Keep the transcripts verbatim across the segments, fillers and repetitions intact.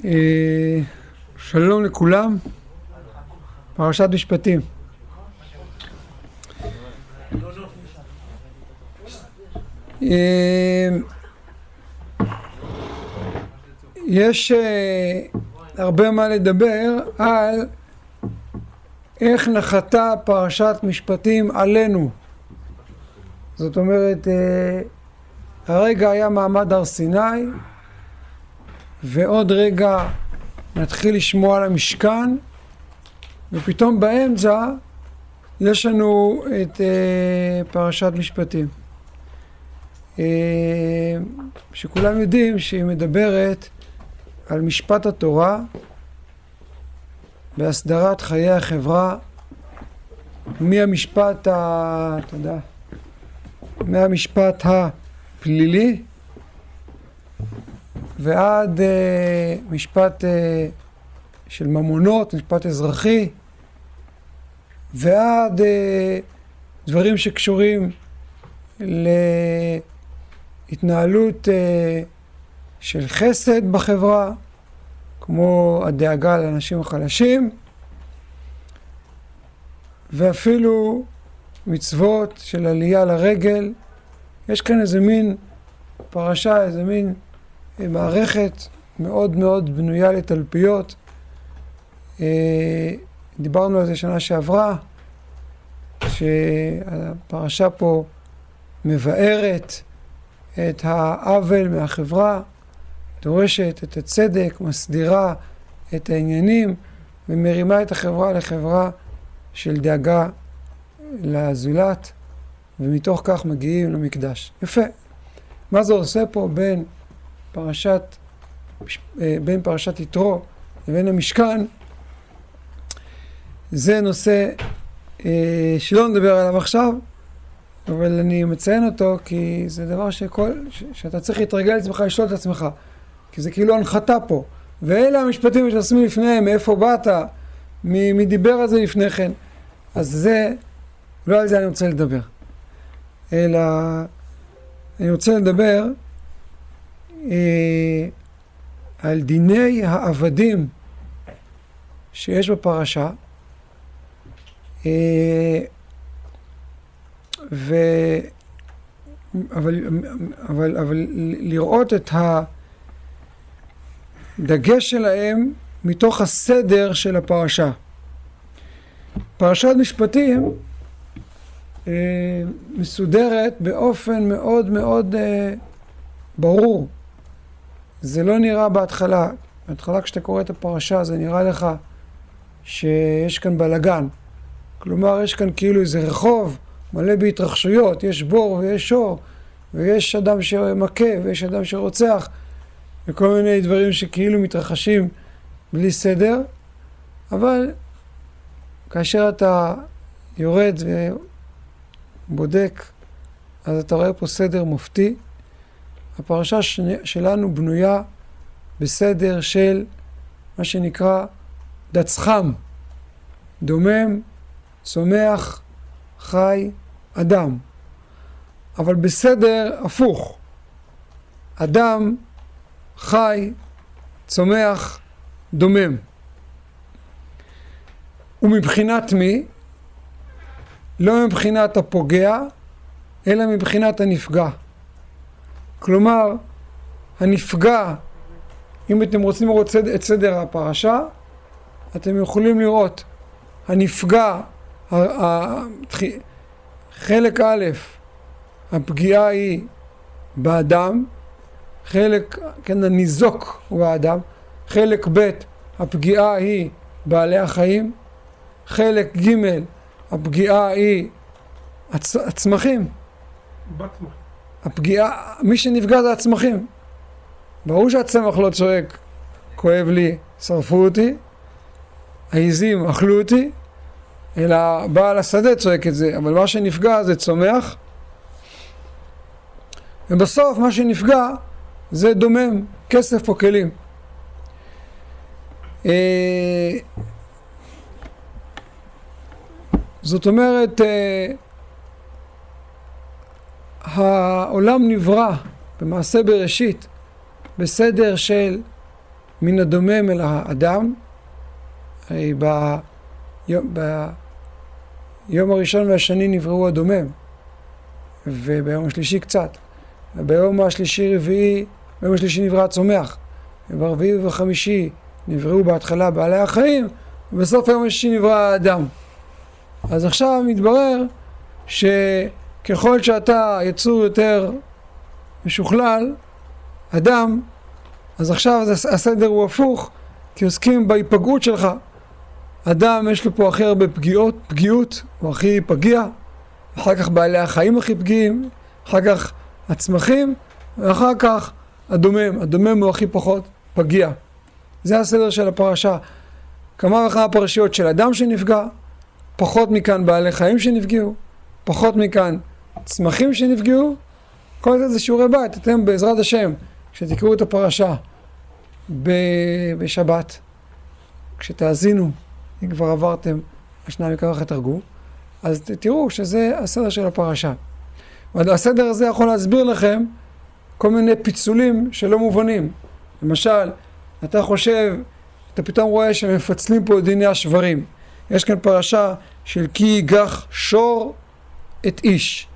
שלום לכולם, פרשת משפטים. יש הרבה מה לדבר על איך נחתה פרשת משפטים עלינו. זאת אומרת, הרגע היה מעמד הר סיני, ועוד רגע נתחיל לשמוע על המשכן, ופתאום באמצע יש לנו את uh, פרשת משפטים. Uh, שכולם יודעים שהיא מדברת על משפט התורה, בהסדרת חיי החברה, מהמשפט, ה... תודה, מהמשפט הפלילי, ועד uh, משפט uh, של ממונות, משפט אזרחי, ועד uh, דברים שקשורים להתנהלות uh, של חסד בחברה, כמו הדאגה לאנשים החלשים, ואפילו מצוות של עלייה לרגל. יש כאן איזה מין פרשה, איזה מין מערכת מאוד מאוד בנויה לתלפיות. דיברנו על זה שנה שעברה, שהפרשה פה מבארת את העוול מהחברה, דורשת את הצדק, מסדירה את העניינים, ומרימה את החברה לחברה של דאגה לזולת, ומתוך כך מגיעים למקדש. יפה. מה זה עושה פה בין פרשת, בין פרשת יתרו לבין המשכן? זה נושא אה, שלא נדבר עליו עכשיו, אבל אני מציין אותו כי זה דבר שכל, ש, שאתה צריך להתרגל לעצמך, לשאול את עצמך, כי זה כאילו הנחתה פה. ואלה המשפטים שעשינו לפניהם, מאיפה באת, מי, מי דיבר על זה לפני כן. אז זה, לא על זה אני רוצה לדבר, אלא אני רוצה לדבר אה, על דיני העבדים שיש בפרשה, אה, ו, אבל, אבל, אבל לראות את הדגש שלהם מתוך הסדר של הפרשה. פרשת משפטים אה, מסודרת באופן מאוד מאוד אה, ברור. זה לא נראה בהתחלה. בהתחלה כשאתה קורא את הפרשה זה נראה לך שיש כאן בלגן. כלומר יש כאן כאילו איזה רחוב מלא בהתרחשויות, יש בור ויש שור, ויש אדם שמכה ויש אדם שרוצח, וכל מיני דברים שכאילו מתרחשים בלי סדר. אבל כאשר אתה יורד ובודק, אז אתה רואה פה סדר מופתי. הפרשה שלנו בנויה בסדר של מה שנקרא דצחם, דומם, צומח, חי, אדם. אבל בסדר הפוך. אדם, חי, צומח, דומם. ומבחינת מי? לא מבחינת הפוגע, אלא מבחינת הנפגע. כלומר, הנפגע, אם אתם רוצים לראות את סדר הפרשה, אתם יכולים לראות, הנפגע, חלק א', הפגיעה היא באדם, חלק, כן, הניזוק הוא האדם, חלק ב', הפגיעה היא בעלי החיים, חלק ג', הפגיעה היא הצ... הצמחים. בצמח. הפגיעה, מי שנפגע זה הצמחים. ברור שהצמח לא צועק, כואב לי, שרפו אותי, העיזים אכלו אותי, אלא בעל השדה צועק את זה, אבל מה שנפגע זה צומח, ובסוף מה שנפגע זה דומם, כסף או כלים. זאת אומרת, העולם נברא במעשה בראשית בסדר של מן הדומם אל האדם. הרי ביום, ביום הראשון והשני נבראו הדומם, וביום השלישי קצת. וביום השלישי רביעי, ביום השלישי נברא הצומח. וברביעי ובחמישי נבראו בהתחלה בעלי החיים, ובסוף היום השישי נברא האדם. אז עכשיו מתברר שככל שאתה יצור יותר משוכלל, אדם, אז עכשיו הסדר הוא הפוך, כי עוסקים בהיפגעות שלך. אדם יש לו פה הכי הרבה פגיעות, פגיעות, הוא הכי פגיע, אחר כך בעלי החיים הכי פגיעים, אחר כך הצמחים, ואחר כך הדומם. הדומם הוא הכי פחות פגיע. זה הסדר של הפרשה. כמה וכמה פרשיות של אדם שנפגע, פחות מכאן בעלי חיים שנפגעו, פחות מכאן צמחים שנפגעו. כל זה זה שיעורי בית. אתם בעזרת השם, כשתקראו את הפרשה בשבת, כשתאזינו, אם כבר עברתם, השניים מכך תרגו, אז תראו שזה הסדר של הפרשה. והסדר הזה יכול להסביר לכם כל מיני פיצולים שלא מובנים. למשל, אתה חושב, אתה פתאום רואה שמפצלים פה דיני השברים. יש כאן פרשה של כי ייגח שור את איש.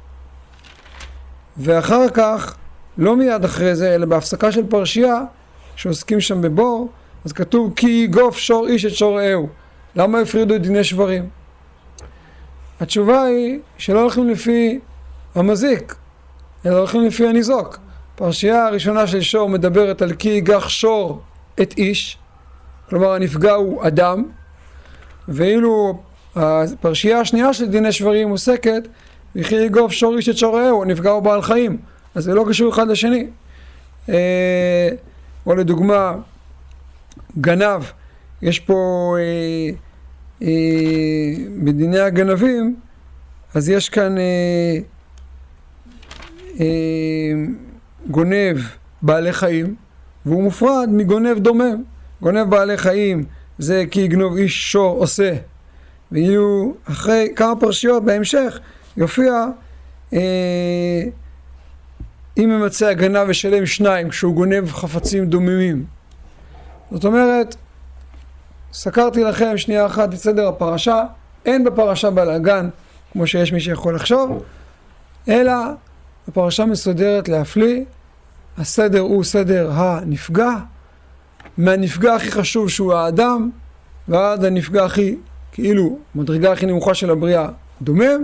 ואחר כך, לא מיד אחרי זה, אלא בהפסקה של פרשייה, שעוסקים שם בבור, אז כתוב כי ייגוף שור איש את שור רעהו. למה הפרידו את דיני שברים? התשובה היא שלא הולכים לפי המזיק, אלא הולכים לפי הניזוק. פרשייה הראשונה של שור מדברת על כי ייגח שור את איש, כלומר הנפגע הוא אדם, ואילו הפרשייה השנייה של דיני שברים עוסקת וכי ייגוף שור איש את שור רעהו, הנפגע הוא בעל חיים. אז זה לא קשור אחד לשני. אה, או לדוגמה, גנב, יש פה אה, אה, בדיני הגנבים, אז יש כאן אה, אה, גונב בעלי חיים, והוא מופרד מגונב דומם. גונב בעלי חיים זה כי יגנוב איש שור עושה, ויהיו אחרי כמה פרשיות בהמשך יופיע אה, אם ממצא הגנב ושלם שניים כשהוא גונב חפצים דוממים. זאת אומרת, סקרתי לכם שנייה אחת את סדר הפרשה. אין בפרשה בלגן כמו שיש מי שיכול לחשוב, אלא הפרשה מסודרת להפליא. הסדר הוא סדר הנפגע, מהנפגע הכי חשוב שהוא האדם, ועד הנפגע הכי, כאילו, מדרגה הכי נמוכה של הבריאה, דומם.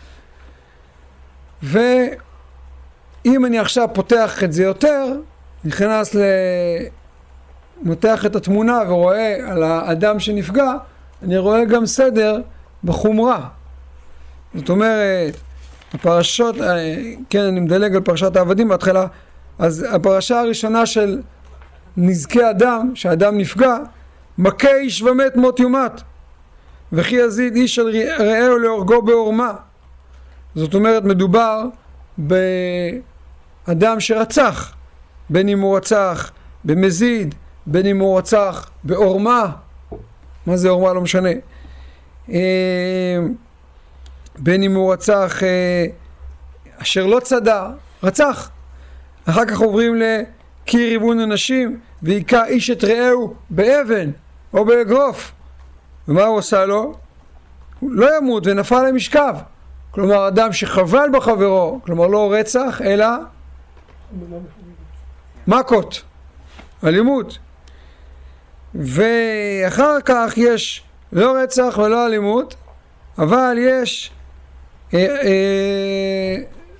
ואם אני עכשיו פותח את זה יותר, נכנס ל... מותח את התמונה ורואה על האדם שנפגע, אני רואה גם סדר בחומרה. זאת אומרת, הפרשות, כן, אני מדלג על פרשת העבדים בהתחלה, אז הפרשה הראשונה של נזקי אדם, שהאדם נפגע, מכה איש ומת מות יומת, וכי יזיד איש על רעהו להורגו בעורמה. זאת אומרת, מדובר באדם שרצח, בין אם הוא רצח במזיד, בין אם הוא רצח בעורמה, מה זה עורמה? לא משנה. בין אם הוא רצח אשר לא צדה, רצח. אחר כך עוברים לקי ריבון אנשים, ויקע איש את רעהו באבן או באגרוף. ומה הוא עשה לו? הוא לא ימות ונפל למשכב. כלומר, אדם שחבל בחברו, כלומר לא רצח, אלא מכות, אלימות. ואחר כך יש לא רצח ולא אלימות, אבל יש אה, אה,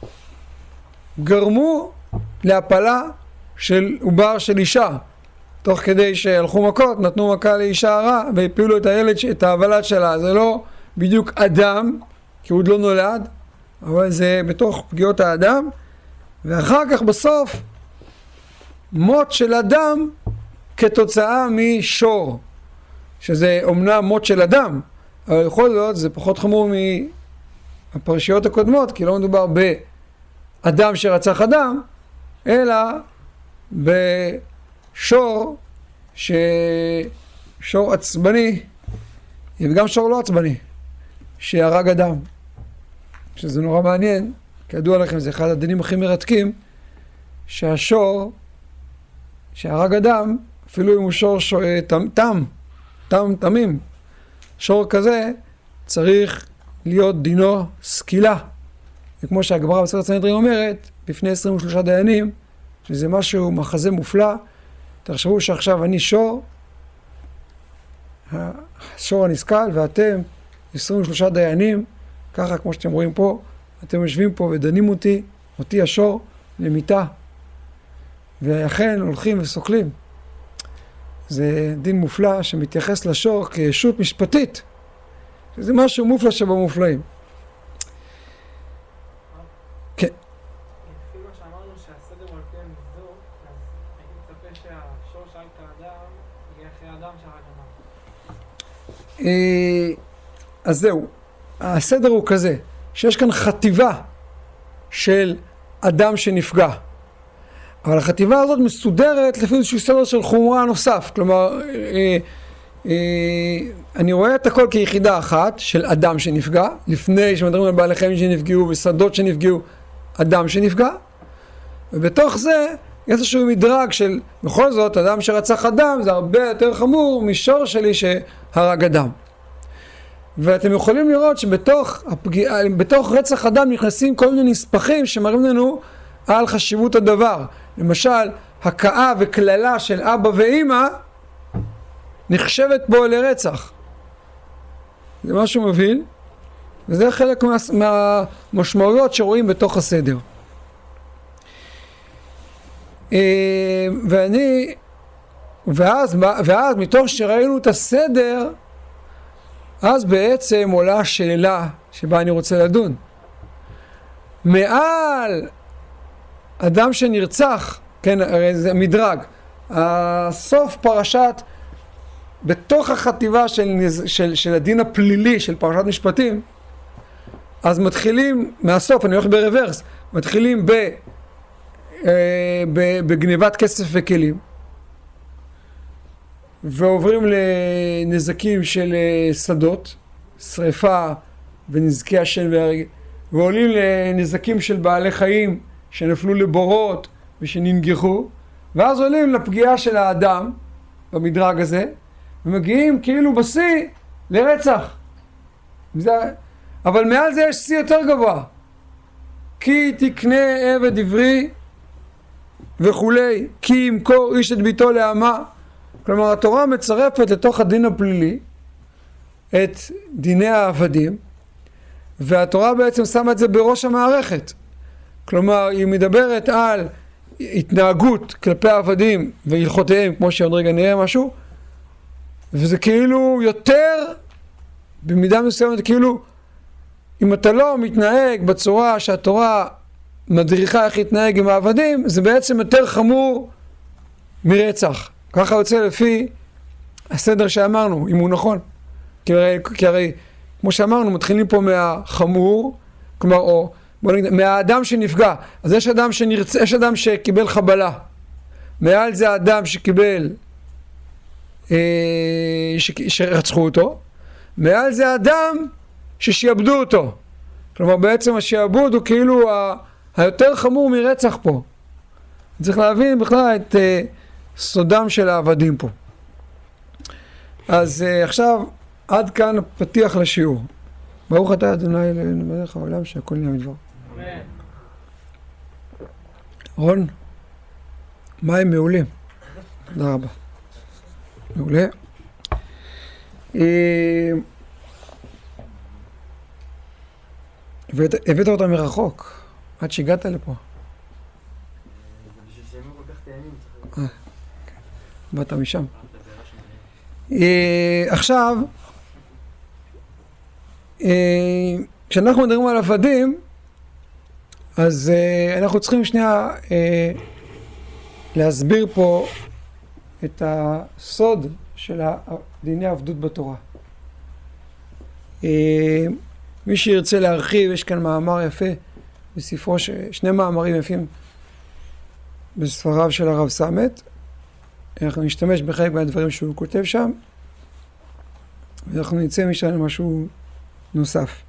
גרמו להפלה של עובר של אישה. תוך כדי שהלכו מכות, נתנו מכה לאישה הרע והפילו את הילד, את ההבלת שלה. זה לא בדיוק אדם, כי הוא עוד לא נולד, אבל זה בתוך פגיעות האדם. ואחר כך בסוף מות של אדם כתוצאה משור, שזה אומנם מות של אדם, אבל יכול להיות זה פחות חמור מהפרשיות הקודמות, כי לא מדובר באדם שרצח אדם, אלא בשור, שור עצבני, וגם שור לא עצבני, שהרג אדם. שזה נורא מעניין, כידוע לכם, זה אחד הדינים הכי מרתקים, שהשור שהרג אדם, אפילו אם הוא שור תם, תם, תם, תמים, שור כזה צריך להיות דינו סקילה. וכמו שהגמרא בספר סנהדרין אומרת, בפני עשרים ושלושה דיינים, שזה משהו, מחזה מופלא, תחשבו שעכשיו אני שור, השור הנסכל, ואתם עשרים ושלושה דיינים, ככה כמו שאתם רואים פה, אתם יושבים פה ודנים אותי, אותי השור, למיטה, ואכן הולכים וסוכלים. זה דין מופלא שמתייחס לשור כישות משפטית. זה משהו מופלא שבמופלאים. כן. לפי מה שאמרנו שהסדר הוא על פי המזור, אז הייתי מצפה שהשור שהרג את האדם יהיה אחרי האדם שהרג אדם. אז זהו, הסדר הוא כזה, שיש כאן חטיבה של אדם שנפגע. אבל החטיבה הזאת מסודרת לפי איזשהו סדר של חומרה נוסף. כלומר, אה, אה, אני רואה את הכל כיחידה אחת של אדם שנפגע, לפני שמדברים על בעלי חיים שנפגעו ושדות שנפגעו, אדם שנפגע, ובתוך זה יש איזשהו מדרג של, בכל זאת, אדם שרצח אדם זה הרבה יותר חמור משור שלי שהרג אדם. ואתם יכולים לראות שבתוך הפגיע, בתוך רצח אדם נכנסים כל מיני נספחים שמראים לנו על חשיבות הדבר. למשל, הכאה וכללה של אבא ואמא נחשבת בו לרצח. זה משהו מבין, וזה חלק מה, מהמשמעויות שרואים בתוך הסדר. ואני, ואז, ואז מתוך שראינו את הסדר, אז בעצם עולה השאלה שבה אני רוצה לדון. מעל אדם שנרצח, כן, הרי זה מדרג, הסוף פרשת, בתוך החטיבה של, של, של הדין הפלילי של פרשת משפטים, אז מתחילים מהסוף, אני הולך ברוורס, מתחילים ב, אה, ב, בגניבת כסף וכלים, ועוברים לנזקים של שדות, שריפה ונזקי השן והרג, ועולים לנזקים של בעלי חיים שנפלו לבורות ושננגחו, ואז עולים לפגיעה של האדם במדרג הזה, ומגיעים כאילו בשיא לרצח. זה, אבל מעל זה יש שיא יותר גבוה. כי תקנה עבד עברי וכולי, כי ימכור איש את ביתו לאמה. כלומר, התורה מצרפת לתוך הדין הפלילי את דיני העבדים, והתורה בעצם שמה את זה בראש המערכת. כלומר, היא מדברת על התנהגות כלפי העבדים והלכותיהם, כמו שעוד רגע נראה משהו, וזה כאילו יותר, במידה מסוימת, כאילו, אם אתה לא מתנהג בצורה שהתורה מדריכה איך להתנהג עם העבדים, זה בעצם יותר חמור מרצח. ככה יוצא לפי הסדר שאמרנו, אם הוא נכון. כי הרי, כי הרי כמו שאמרנו, מתחילים פה מהחמור, כלומר, או, בוא נגיד, מהאדם שנפגע. אז יש אדם שנרצ... יש אדם שקיבל חבלה. מעל זה האדם שקיבל, אה, ש... שרצחו אותו. מעל זה האדם ששיעבדו אותו. כלומר, בעצם השיעבוד הוא כאילו ה... היותר חמור מרצח פה. צריך להבין בכלל את אה, סודם של העבדים פה. אז אה, עכשיו, עד כאן פתיח לשיעור. ברוך אתה אדוני אלוהינו מלך העולם שהכל נהיה מדבר. אמן. רון, מים מעולים. תודה רבה. מעולה. והבאת אותה מרחוק, עד שהגעת לפה. בשביל שהם כל כך טעמים צריך... באת משם. עכשיו, כשאנחנו מדברים על עבדים, אז אנחנו צריכים שנייה להסביר פה את הסוד של דיני העבדות בתורה. מי שירצה להרחיב, יש כאן מאמר יפה בספרו, שני מאמרים יפים בספריו של הרב סמת. אנחנו נשתמש בחלק מהדברים שהוא כותב שם, ואנחנו נצא משם למשהו נוסף.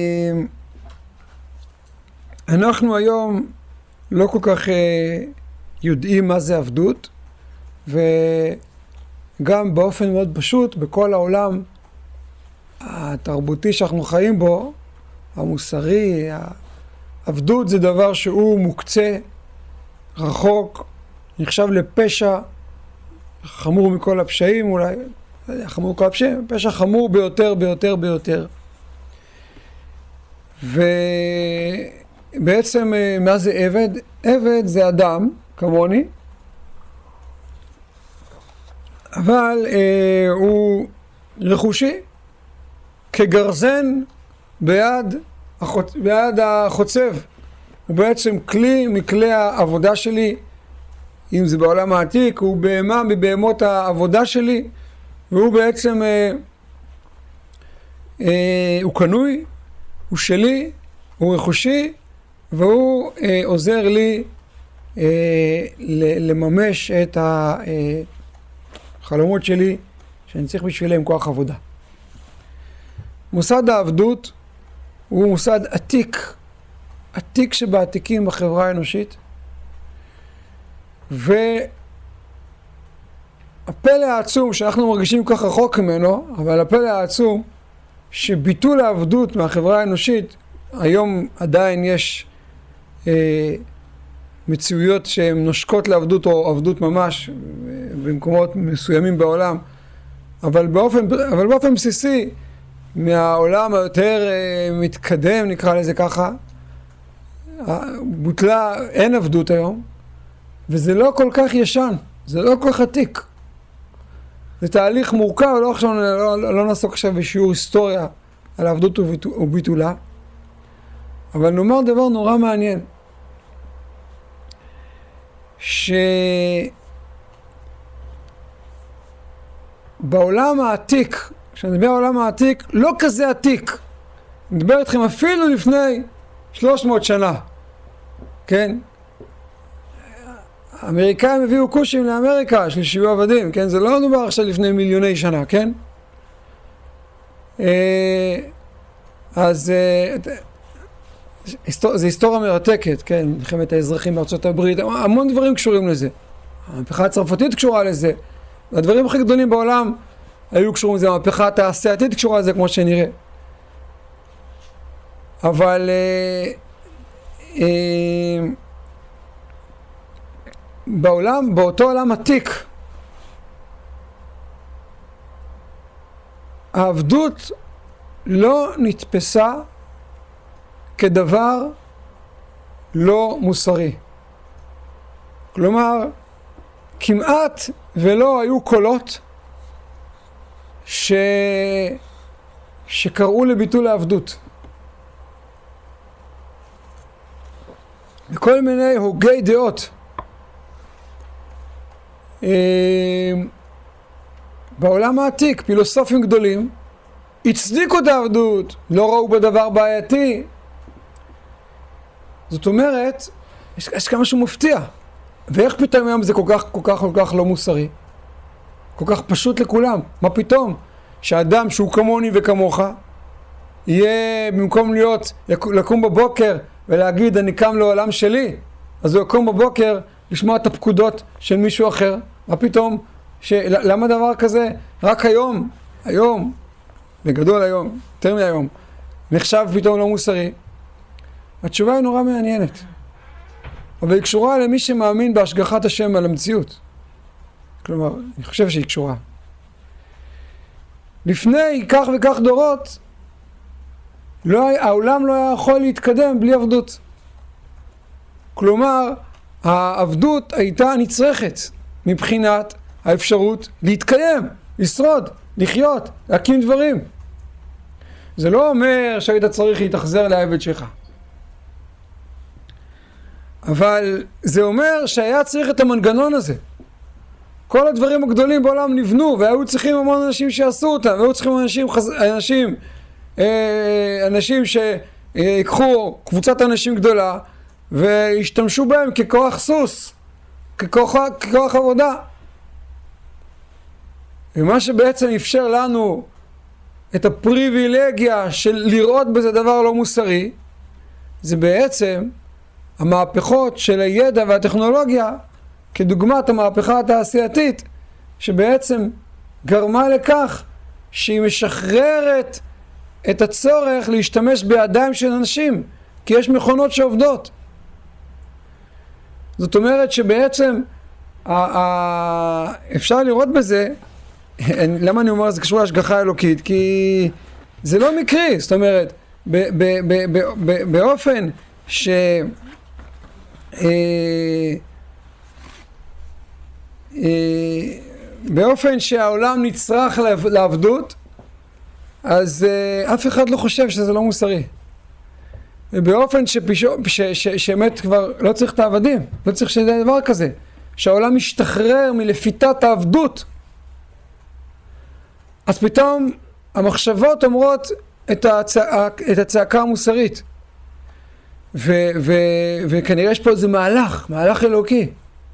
אנחנו היום לא כל כך יודעים מה זה עבדות, וגם באופן מאוד פשוט, בכל העולם התרבותי שאנחנו חיים בו, המוסרי, העבדות זה דבר שהוא מוקצה, רחוק, נחשב לפשע, חמור מכל הפשעים, אולי חמור מכל הפשעים, פשע חמור ביותר, ביותר, ביותר. ובעצם מה זה עבד? עבד זה אדם, כמוני, אבל אה, הוא רכושי, כגרזן ביד, החוצ... ביד החוצב. הוא בעצם כלי מכלי העבודה שלי, אם זה בעולם העתיק, הוא בהמה מבהמות העבודה שלי, והוא בעצם, אה, אה, הוא קנוי, הוא שלי, הוא רכושי, והוא אה, עוזר לי אה, לממש את החלומות שלי, שאני צריך בשבילם כוח עבודה. מוסד העבדות הוא מוסד עתיק, עתיק שבעתיקים בחברה האנושית, והפלא העצום שאנחנו מרגישים כך רחוק ממנו, אבל הפלא העצום שביטול העבדות מהחברה האנושית, היום עדיין יש אה, מציאויות שהן נושקות לעבדות או עבדות ממש במקומות מסוימים בעולם, אבל באופן, אבל באופן בסיסי מהעולם היותר אה, מתקדם, נקרא לזה ככה, בוטלה, אין עבדות היום, וזה לא כל כך ישן, זה לא כל כך עתיק. זה תהליך מורכב, לא, עכשיו, לא, לא נעסוק עכשיו בשיעור היסטוריה על העבדות וביטולה, אבל נאמר דבר נורא מעניין, שבעולם העתיק, כשאני מדבר על העולם העתיק, לא כזה עתיק, אני מדבר איתכם אפילו לפני שלוש מאות שנה, כן? האמריקאים הביאו כושים לאמריקה של שיהיו עבדים, כן? זה לא מדובר עכשיו לפני מיליוני שנה, כן? אז זו היסטוריה מרתקת, כן? מלחמת האזרחים בארצות הברית, המון דברים קשורים לזה. המהפכה הצרפתית קשורה לזה. הדברים הכי גדולים בעולם היו קשורים לזה, המהפכה התעשייתית קשורה לזה, כמו שנראה. אבל אה, אה, בעולם, באותו עולם עתיק, העבדות לא נתפסה כדבר לא מוסרי. כלומר, כמעט ולא היו קולות ש... שקראו לביטול העבדות. וכל מיני הוגי דעות. בעולם העתיק, פילוסופים גדולים, הצדיקו את העבדות, לא ראו בדבר בעייתי. זאת אומרת, יש, יש כמה שהוא מפתיע. ואיך פתאום היום זה כל כך, כל כך, כל כך לא מוסרי? כל כך פשוט לכולם. מה פתאום? שאדם שהוא כמוני וכמוך, יהיה במקום להיות, לקום בבוקר ולהגיד אני קם לעולם שלי, אז הוא יקום בבוקר לשמוע את הפקודות של מישהו אחר. מה פתאום? של... למה דבר כזה? רק היום, היום, בגדול היום, יותר מהיום, נחשב פתאום לא מוסרי? התשובה היא נורא מעניינת. אבל היא קשורה למי שמאמין בהשגחת השם על המציאות. כלומר, אני חושב שהיא קשורה. לפני כך וכך דורות, לא, העולם לא היה יכול להתקדם בלי עבדות. כלומר, העבדות הייתה נצרכת מבחינת האפשרות להתקיים, לשרוד, לחיות, להקים דברים. זה לא אומר שהיית צריך להתאכזר לעבד שלך. אבל זה אומר שהיה צריך את המנגנון הזה. כל הדברים הגדולים בעולם נבנו, והיו צריכים המון אנשים שעשו אותם, והיו צריכים אנשים, אנשים, אנשים שיקחו קבוצת אנשים גדולה, והשתמשו בהם ככוח סוס, ככוח, ככוח עבודה. ומה שבעצם אפשר לנו את הפריבילגיה של לראות בזה דבר לא מוסרי, זה בעצם המהפכות של הידע והטכנולוגיה כדוגמת המהפכה התעשייתית, שבעצם גרמה לכך שהיא משחררת את הצורך להשתמש בידיים של אנשים, כי יש מכונות שעובדות. זאת אומרת שבעצם אפשר לראות בזה, למה אני אומר זה קשור להשגחה אלוקית? כי זה לא מקרי, זאת אומרת, באופן ש... באופן שהעולם נצרך לעבדות, אז אף אחד לא חושב שזה לא מוסרי. ובאופן שבאמת כבר לא צריך את העבדים, לא צריך שזה דבר כזה, שהעולם משתחרר מלפיתת העבדות, אז פתאום המחשבות אומרות את, הצע... את הצעקה המוסרית. ו... ו... וכנראה יש פה איזה מהלך, מהלך אלוקי.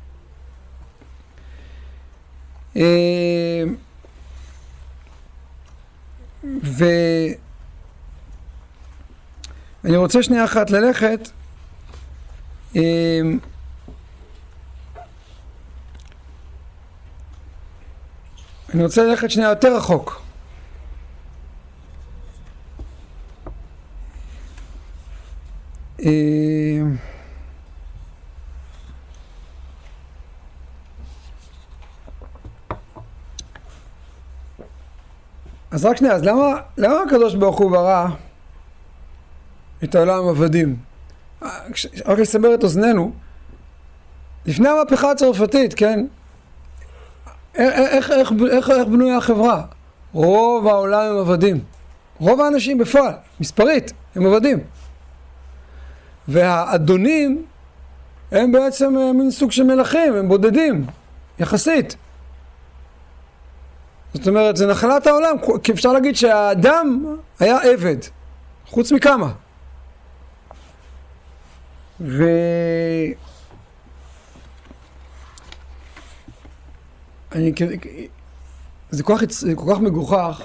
ואני רוצה שנייה אחת ללכת אני רוצה ללכת שנייה יותר רחוק. אז רק שנייה, אז למה, למה הקדוש ברוך הוא ברא את העולם עבדים? רק לסבר את אוזננו, לפני המהפכה הצרפתית, כן? איך, איך, איך, איך בנויה החברה? רוב העולם הם עבדים. רוב האנשים בפועל, מספרית, הם עבדים. והאדונים הם בעצם מין סוג של מלכים, הם בודדים, יחסית. זאת אומרת, זה נחלת העולם, כי אפשר להגיד שהאדם היה עבד, חוץ מכמה. ו... אני... זה כל כך, זה כל כך מגוחך,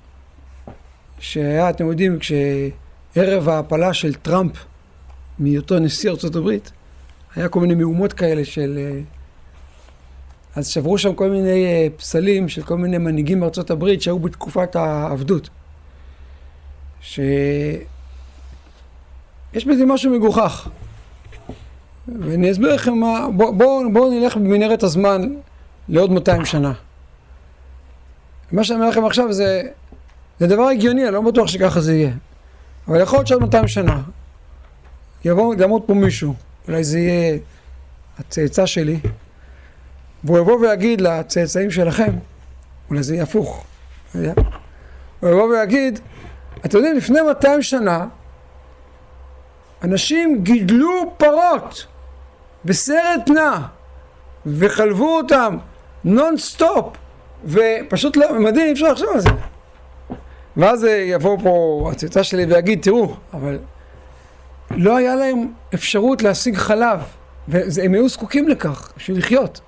שהיה, אתם יודעים, כשערב ההפלה של טראמפ, מהיותו נשיא ארצות הברית, היה כל מיני מהומות כאלה של... אז שברו שם כל מיני פסלים של כל מיני מנהיגים בארצות הברית שהיו בתקופת העבדות. שיש בזה משהו מגוחך. ואני אסביר לכם מה... בואו בוא, בוא נלך במנהרת הזמן לעוד מאתיים שנה. מה שאני אומר לכם עכשיו זה, זה דבר הגיוני, אני לא בטוח שככה זה יהיה. אבל יכול להיות שעוד מאתיים שנה יבוא, יעמוד פה מישהו, אולי זה יהיה הצאצא שלי, והוא יבוא ויגיד לצאצאים שלכם, אולי זה יהיה הפוך. הוא יבוא ויגיד, אתם יודעים, לפני מאתיים שנה, אנשים גידלו פרות בסרט נע, וחלבו אותם נון סטופ, ופשוט לא, מדהים, אי אפשר לחשוב על זה. ואז יבוא פה הצאצא שלי ויגיד, תראו, אבל לא היה להם אפשרות להשיג חלב, והם היו זקוקים לכך, בשביל לחיות.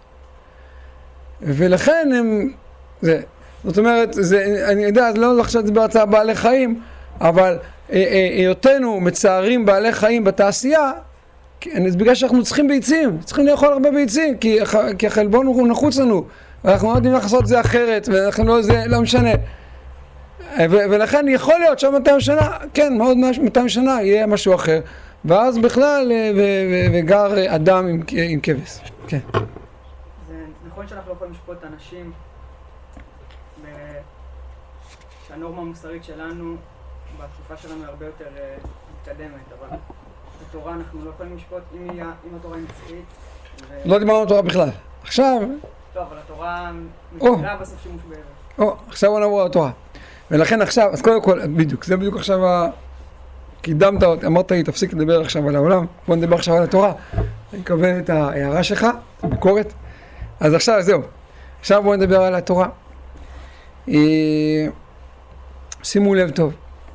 ולכן הם, זה, זאת אומרת, זה, אני יודע, לא לחשוב את זה בהרצאה בעלי חיים, אבל היותנו מצערים בעלי חיים בתעשייה, זה בגלל שאנחנו צריכים ביצים, צריכים לאכול הרבה ביצים, כי, כי החלבון הוא נחוץ לנו, ואנחנו לא יודעים לעשות את זה אחרת, ואנחנו לא, זה לא משנה. ו- ולכן יכול להיות שעוד מאתיים שנה, כן, מאוד מאתיים שנה יהיה משהו אחר, ואז בכלל ו- ו- וגר אדם עם, עם כבש. כן. זה נכון שאנחנו לא יכולים לשפוט אנשים, שהנורמה המוסרית שלנו בתקופה שלנו הרבה יותר מתקדמת, אבל בתורה אנחנו לא יכולים לשפוט אם, היא, אם התורה היא נצחית. ו... לא דיברנו על התורה בכלל. עכשיו... לא, אבל התורה מגבירה בסוף שימוש בערך. או, עכשיו בוא נעבור על התורה. ולכן עכשיו, אז קודם כל, בדיוק, זה בדיוק עכשיו, קידמת אותי, אמרת לי, תפסיק לדבר עכשיו על העולם, בוא נדבר עכשיו על התורה. אני מקבל את ההערה שלך, ביקורת. אז עכשיו, זהו. עכשיו בוא נדבר על התורה. שימו לב טוב.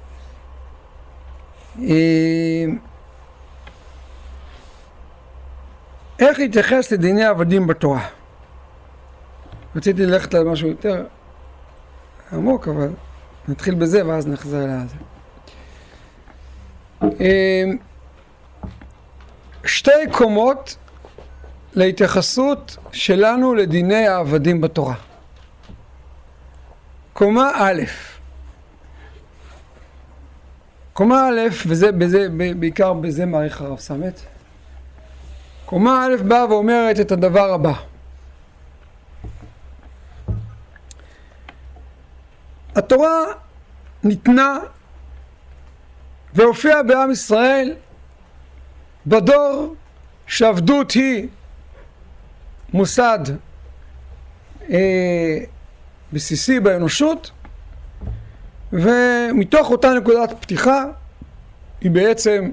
איך להתייחס לדיני עבדים בתורה? רציתי ללכת על משהו יותר עמוק, אבל נתחיל בזה ואז נחזר לזה. שתי קומות להתייחסות שלנו לדיני העבדים בתורה. קומה א', קומה א', וזה בזה, בעיקר בזה מעריך הרב סמת, קומה א' באה ואומרת את הדבר הבא. התורה ניתנה והופיעה בעם ישראל בדור שעבדות היא מוסד אה, בסיסי באנושות, ומתוך אותה נקודת פתיחה היא בעצם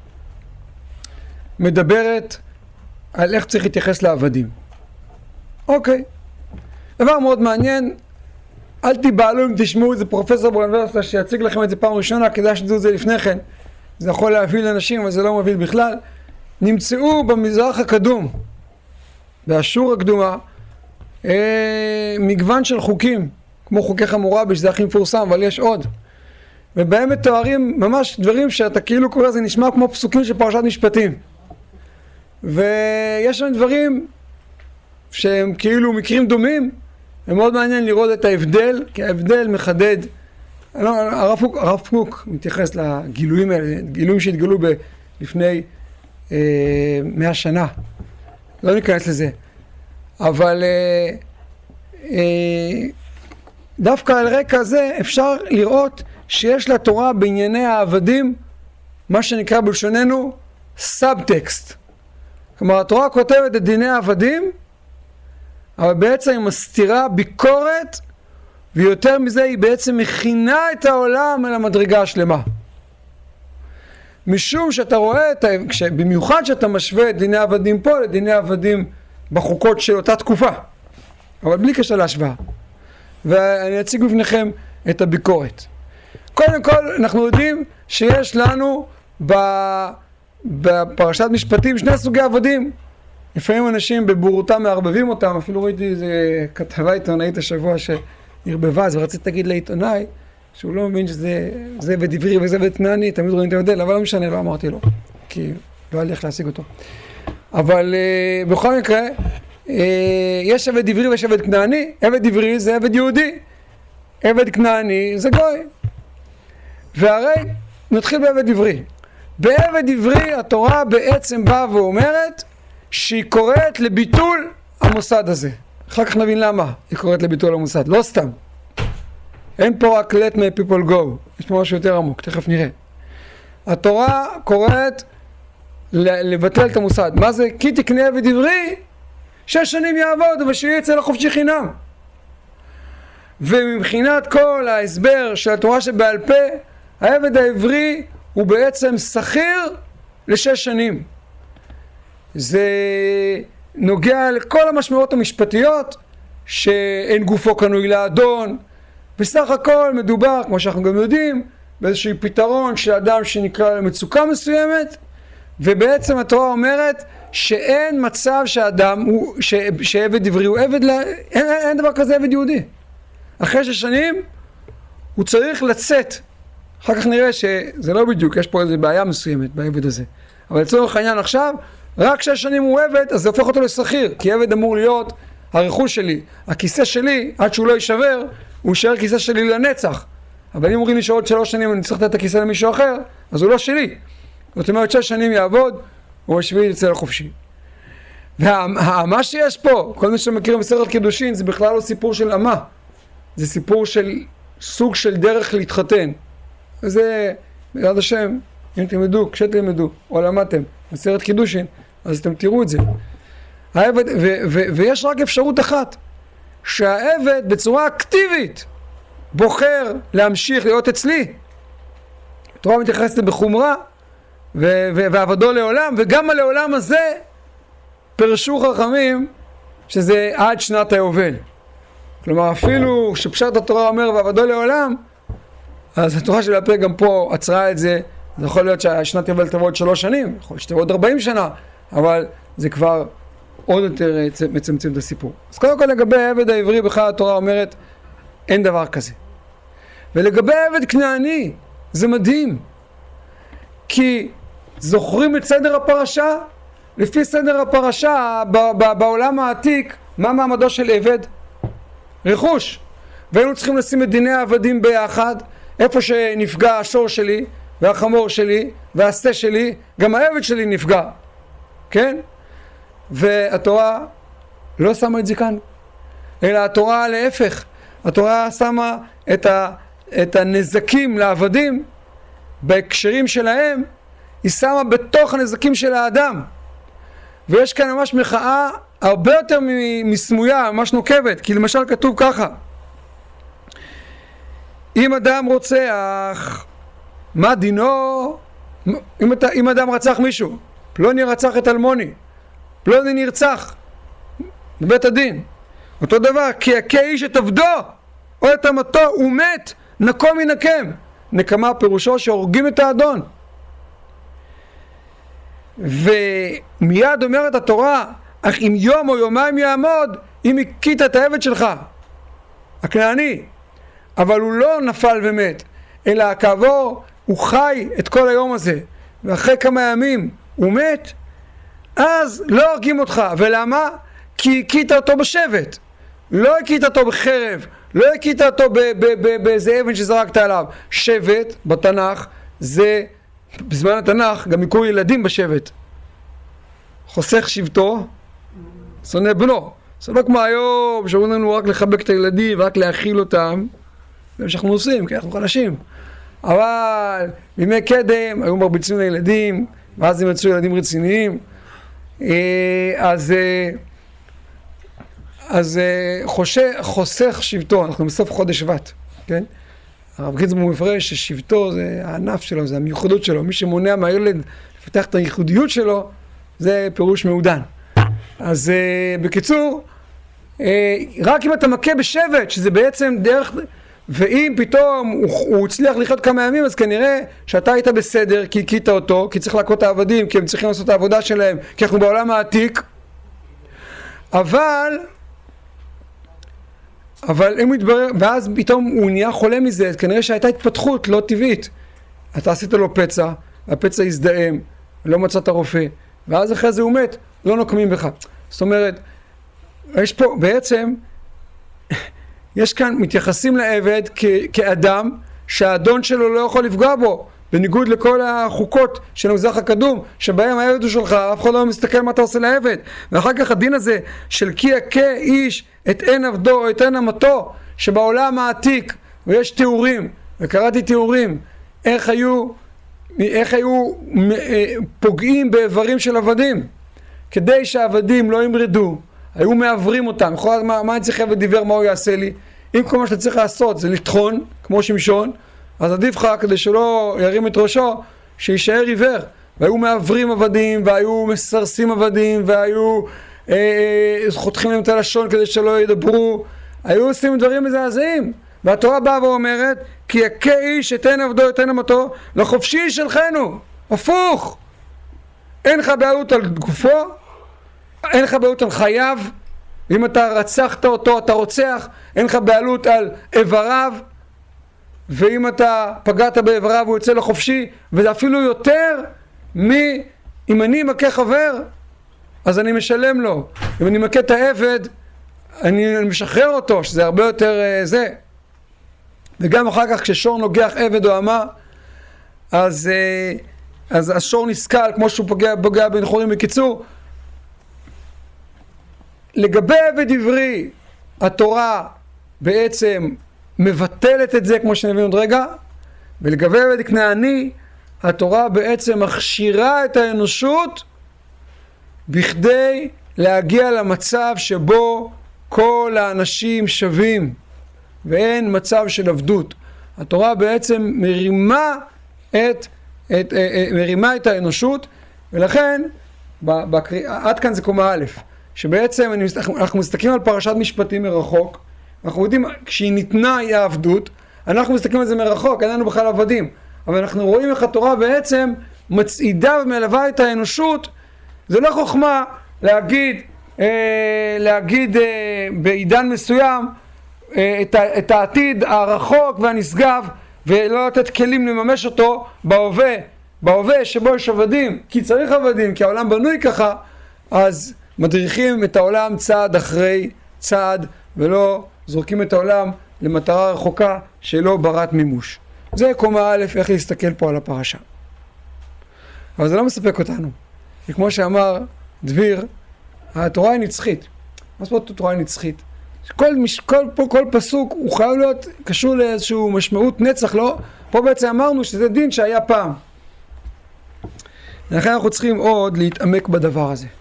מדברת על איך צריך להתייחס לעבדים. אוקיי, דבר מאוד מעניין, אל תיבהלו אם תשמעו איזה פרופסור באוניברסיטה שיציג לכם את זה פעם ראשונה, כדאי שתדעו את זה לפני כן, זה יכול להביא לאנשים אבל זה לא מוביל בכלל. נמצאו במזרח הקדום, באשור הקדומה, אה, מגוון של חוקים, כמו חוקי חמורבי שזה הכי מפורסם, אבל יש עוד, ובהם מתוארים ממש דברים שאתה כאילו קורא, זה נשמע כמו פסוקים של פרשת משפטים, ויש שם דברים שהם כאילו מקרים דומים. ומאוד מעניין לראות את ההבדל, כי ההבדל מחדד, הרב קוק, הרב קוק מתייחס לגילויים האלה, גילויים שהתגלו ב, לפני אה, מאה שנה, לא ניכנס לזה, אבל אה, אה, דווקא על רקע זה אפשר לראות שיש לתורה בענייני העבדים, מה שנקרא בלשוננו, סאבטקסט. כלומר, התורה כותבת את דיני העבדים, אבל בעצם היא מסתירה ביקורת, ויותר מזה היא בעצם מכינה את העולם אל המדרגה השלמה. משום שאתה רואה, את, במיוחד שאתה משווה את דיני העבדים פה לדיני העבדים בחוקות של אותה תקופה, אבל בלי קשר להשוואה. ואני אציג בפניכם את הביקורת. קודם כל אנחנו יודעים שיש לנו בפרשת משפטים שני סוגי עבדים. לפעמים אנשים בבורותם מערבבים אותם, אפילו ראיתי איזה כתבה עיתונאית השבוע שנרבבה, אז ורציתי להגיד לעיתונאי שהוא לא מבין שזה זה עבד עברי וזה עבד כנעני, תמיד רואים את ההבדל, אבל לא משנה, לא אמרתי לו, כי לא היה לי איך להשיג אותו. אבל uh, בכל מקרה, uh, יש עבד עברי ויש עבד כנעני. עבד עברי זה עבד יהודי, עבד כנעני זה גוי. והרי נתחיל בעבד עברי. בעבד עברי התורה בעצם באה ואומרת שהיא קוראת לביטול המוסד הזה. אחר כך נבין למה היא קוראת לביטול המוסד, לא סתם. אין פה רק let my people go, יש פה משהו יותר עמוק, תכף נראה. התורה קוראת לבטל את המוסד. מה זה? כי תקנה עבד עברי, שש שנים יעבוד ושיהיה יצא לחופשי חינם. ומבחינת כל ההסבר של התורה שבעל פה, העבד העברי הוא בעצם שכיר לשש שנים. זה נוגע לכל המשמעויות המשפטיות, שאין גופו קנוי לאדון. בסך הכל מדובר, כמו שאנחנו גם יודעים, באיזשהו פתרון של אדם שנקרא למצוקה מסוימת, ובעצם התורה אומרת שאין מצב שאדם הוא, ש, שעבד עברי הוא עבד, לה, אין, אין דבר כזה עבד יהודי. אחרי שש שנים הוא צריך לצאת. אחר כך נראה שזה לא בדיוק, יש פה איזו בעיה מסוימת בעבד הזה. אבל לצורך העניין עכשיו, רק שש שנים הוא עבד, אז זה הופך אותו לשכיר, כי עבד אמור להיות הרכוש שלי, הכיסא שלי, עד שהוא לא יישבר, הוא יישאר כיסא שלי לנצח. אבל אם אומרים לי שעוד שלוש שנים אני צריך לתת את הכיסא למישהו אחר, אז הוא לא שלי. זאת אומרת, שש שנים יעבוד, הוא בשביל יצא לחופשי. והאמה שיש פה, כל מי שמכירים בסרט קידושין, זה בכלל לא סיפור של אמה. זה סיפור של סוג של דרך להתחתן. וזה, ביד השם, אם תלמדו, כשתלמדו, או למדתם, בסרט קידושין, אז אתם תראו את זה. העבד, ו, ו, ויש רק אפשרות אחת, שהעבד בצורה אקטיבית בוחר להמשיך להיות אצלי. התורה מתייחסת בחומרה, ו, ו, ועבדו לעולם, וגם הלעולם הזה פרשו חכמים שזה עד שנת היובל. כלומר, אפילו שפשט התורה אומר ועבדו לעולם, אז התורה של הפה גם פה עצרה את זה. זה יכול להיות שהשנת יובל תבוא עוד שלוש שנים, יכול להיות שתבוא עוד ארבעים שנה, אבל זה כבר עוד יותר מצמצם את הסיפור. אז קודם כל לגבי העבד העברי, בכלל התורה אומרת, אין דבר כזה. ולגבי העבד כנעני, זה מדהים. כי זוכרים את סדר הפרשה, לפי סדר הפרשה ב- ב- בעולם העתיק, מה מעמדו של עבד? רכוש. והיינו צריכים לשים את דיני העבדים ביחד, איפה שנפגע השור שלי והחמור שלי והשא שלי, גם העבד שלי נפגע, כן? והתורה לא שמה את זה כאן, אלא התורה להפך, התורה שמה את, ה, את הנזקים לעבדים בהקשרים שלהם, היא שמה בתוך הנזקים של האדם. ויש כאן ממש מחאה הרבה יותר מסמויה, ממש נוקבת, כי למשל כתוב ככה: אם אדם רוצח, מה דינו? אם, אתה, אם אדם רצח מישהו, פלוני רצח את אלמוני, פלוני נרצח בבית הדין, אותו דבר, כי יכה איש את עבדו או את אמתו, הוא מת, נקום ינקם. נקמה פירושו שהורגים את האדון. ומיד אומרת התורה: אך אם יום או יומיים יעמוד, אם הכית את העבד שלך הכנעני, אבל הוא לא נפל ומת, אלא כעבור הוא חי את כל היום הזה, ואחרי כמה ימים הוא מת, אז לא הורגים אותך. ולמה? כי הכית אותו בשבט, לא הכית אותו בחרב, לא הכית אותו באיזה אבן שזרקת עליו. שבט בתנ"ך זה, בזמן התנ"ך גם יקרו ילדים בשבט. חוסך שבטו שונא בנו. זה לא כמו היום שאומרים לנו רק לחבק את הילדים ורק להאכיל אותם, זה מה שאנחנו עושים, כי אנחנו חלשים. אבל בימי קדם היו מרביצים לילדים, ואז הם יצאו ילדים רציניים. אז אז חושך, חוסך שבטו. אנחנו בסוף חודש שבט, כן? הרב גינזבורג מפרש ששבטו זה הענף שלו, זה המיוחדות שלו. מי שמונע מהילד לפתח את הייחודיות שלו, זה פירוש מעודן. אז בקיצור, רק אם אתה מכה בשבט, שזה בעצם דרך, ואם פתאום הוא, הוא הצליח לחיות כמה ימים, אז כנראה שאתה היית בסדר, כי הכית אותו, כי צריך להכות את העבדים, כי הם צריכים לעשות את העבודה שלהם, כי אנחנו בעולם העתיק. אבל, אבל אם הוא יתברר, ואז פתאום הוא נהיה חולה מזה, אז כנראה שהייתה התפתחות לא טבעית. אתה עשית לו פצע, הפצע הזדהם, לא מצאת רופא, ואז אחרי זה הוא מת, לא נוקמים בך. זאת אומרת, יש פה בעצם, יש כאן, מתייחסים לעבד כ- כאדם שהאדון שלו לא יכול לפגוע בו, בניגוד לכל החוקות של המזרח הקדום, שבהם העבד הוא שלך, אף אחד לא מסתכל מה אתה עושה לעבד. ואחר כך הדין הזה של כי יכה איש את עין עבדו או את עין אמתו, שבעולם העתיק, ויש תיאורים, וקראתי תיאורים, איך היו, איך היו פוגעים באיברים של עבדים, כדי שהעבדים לא ימרדו, היו מעברים אותם. יכול להיות, מה, מה אני צריך עבד עיוור, מה הוא יעשה לי? אם כל מה שאתה צריך לעשות זה לטחון, כמו שמשון, אז עדיף לך, כדי שלא ירים את ראשו, שישאר עיוור. והיו מעברים עבדים, והיו מסרסים עבדים, והיו אה, אה, חותכים להם את הלשון כדי שלא ידברו. היו עושים דברים מזעזעים. והתורה באה ואומרת, כי יכה איש את עין עבדו, את עין אמתו, לחופשי שלחנו. הפוך. אין לך בעלות על גופו, אין לך בעלות על חייו. אם אתה רצחת אותו, אתה רוצח, אין לך בעלות על איבריו. ואם אתה פגעת באיבריו, הוא יוצא לחופשי. וזה אפילו יותר מ... אם אני מכה חבר, אז אני משלם לו. אם אני מכה את העבד, אני משחרר אותו, שזה הרבה יותר uh, זה. וגם אחר כך כששור נוגח עבד או אמה, אז, uh, אז השור נסכל כמו שהוא פוגע, פוגע בן חורים. בקיצור, לגבי עבד עברי, התורה בעצם מבטלת את זה, כמו שנבין עוד רגע, ולגבי עבד כנעני, התורה בעצם מכשירה את האנושות בכדי להגיע למצב שבו כל האנשים שווים ואין מצב של עבדות. התורה בעצם מרימה את, את, מרימה את האנושות, ולכן בקריאה, עד כאן זה קומה א', שבעצם אני, אנחנו מסתכלים על פרשת משפטים מרחוק, אנחנו יודעים כשהיא ניתנה היא העבדות, אנחנו מסתכלים על זה מרחוק, אין לנו בכלל עבדים, אבל אנחנו רואים איך התורה בעצם מצעידה ומלווה את האנושות. זה לא חוכמה להגיד, אה, להגיד אה, בעידן מסוים אה, את, את העתיד הרחוק והנשגב, ולא לתת כלים לממש אותו בהווה בהווה שבו יש עבדים, כי צריך עבדים, כי העולם בנוי ככה, אז מדריכים את העולם צעד אחרי צעד, ולא זורקים את העולם למטרה רחוקה שלא ברת מימוש. זה קומה א', איך להסתכל פה על הפרשה. אבל זה לא מספק אותנו. כי כמו שאמר דביר, התורה היא נצחית. מה זאת אומרת התורה היא נצחית? כל, כל, כל, כל פסוק הוא חייב להיות קשור לאיזשהו משמעות נצח, לא? פה בעצם אמרנו שזה דין שהיה פעם. לכן אנחנו צריכים עוד להתעמק בדבר הזה.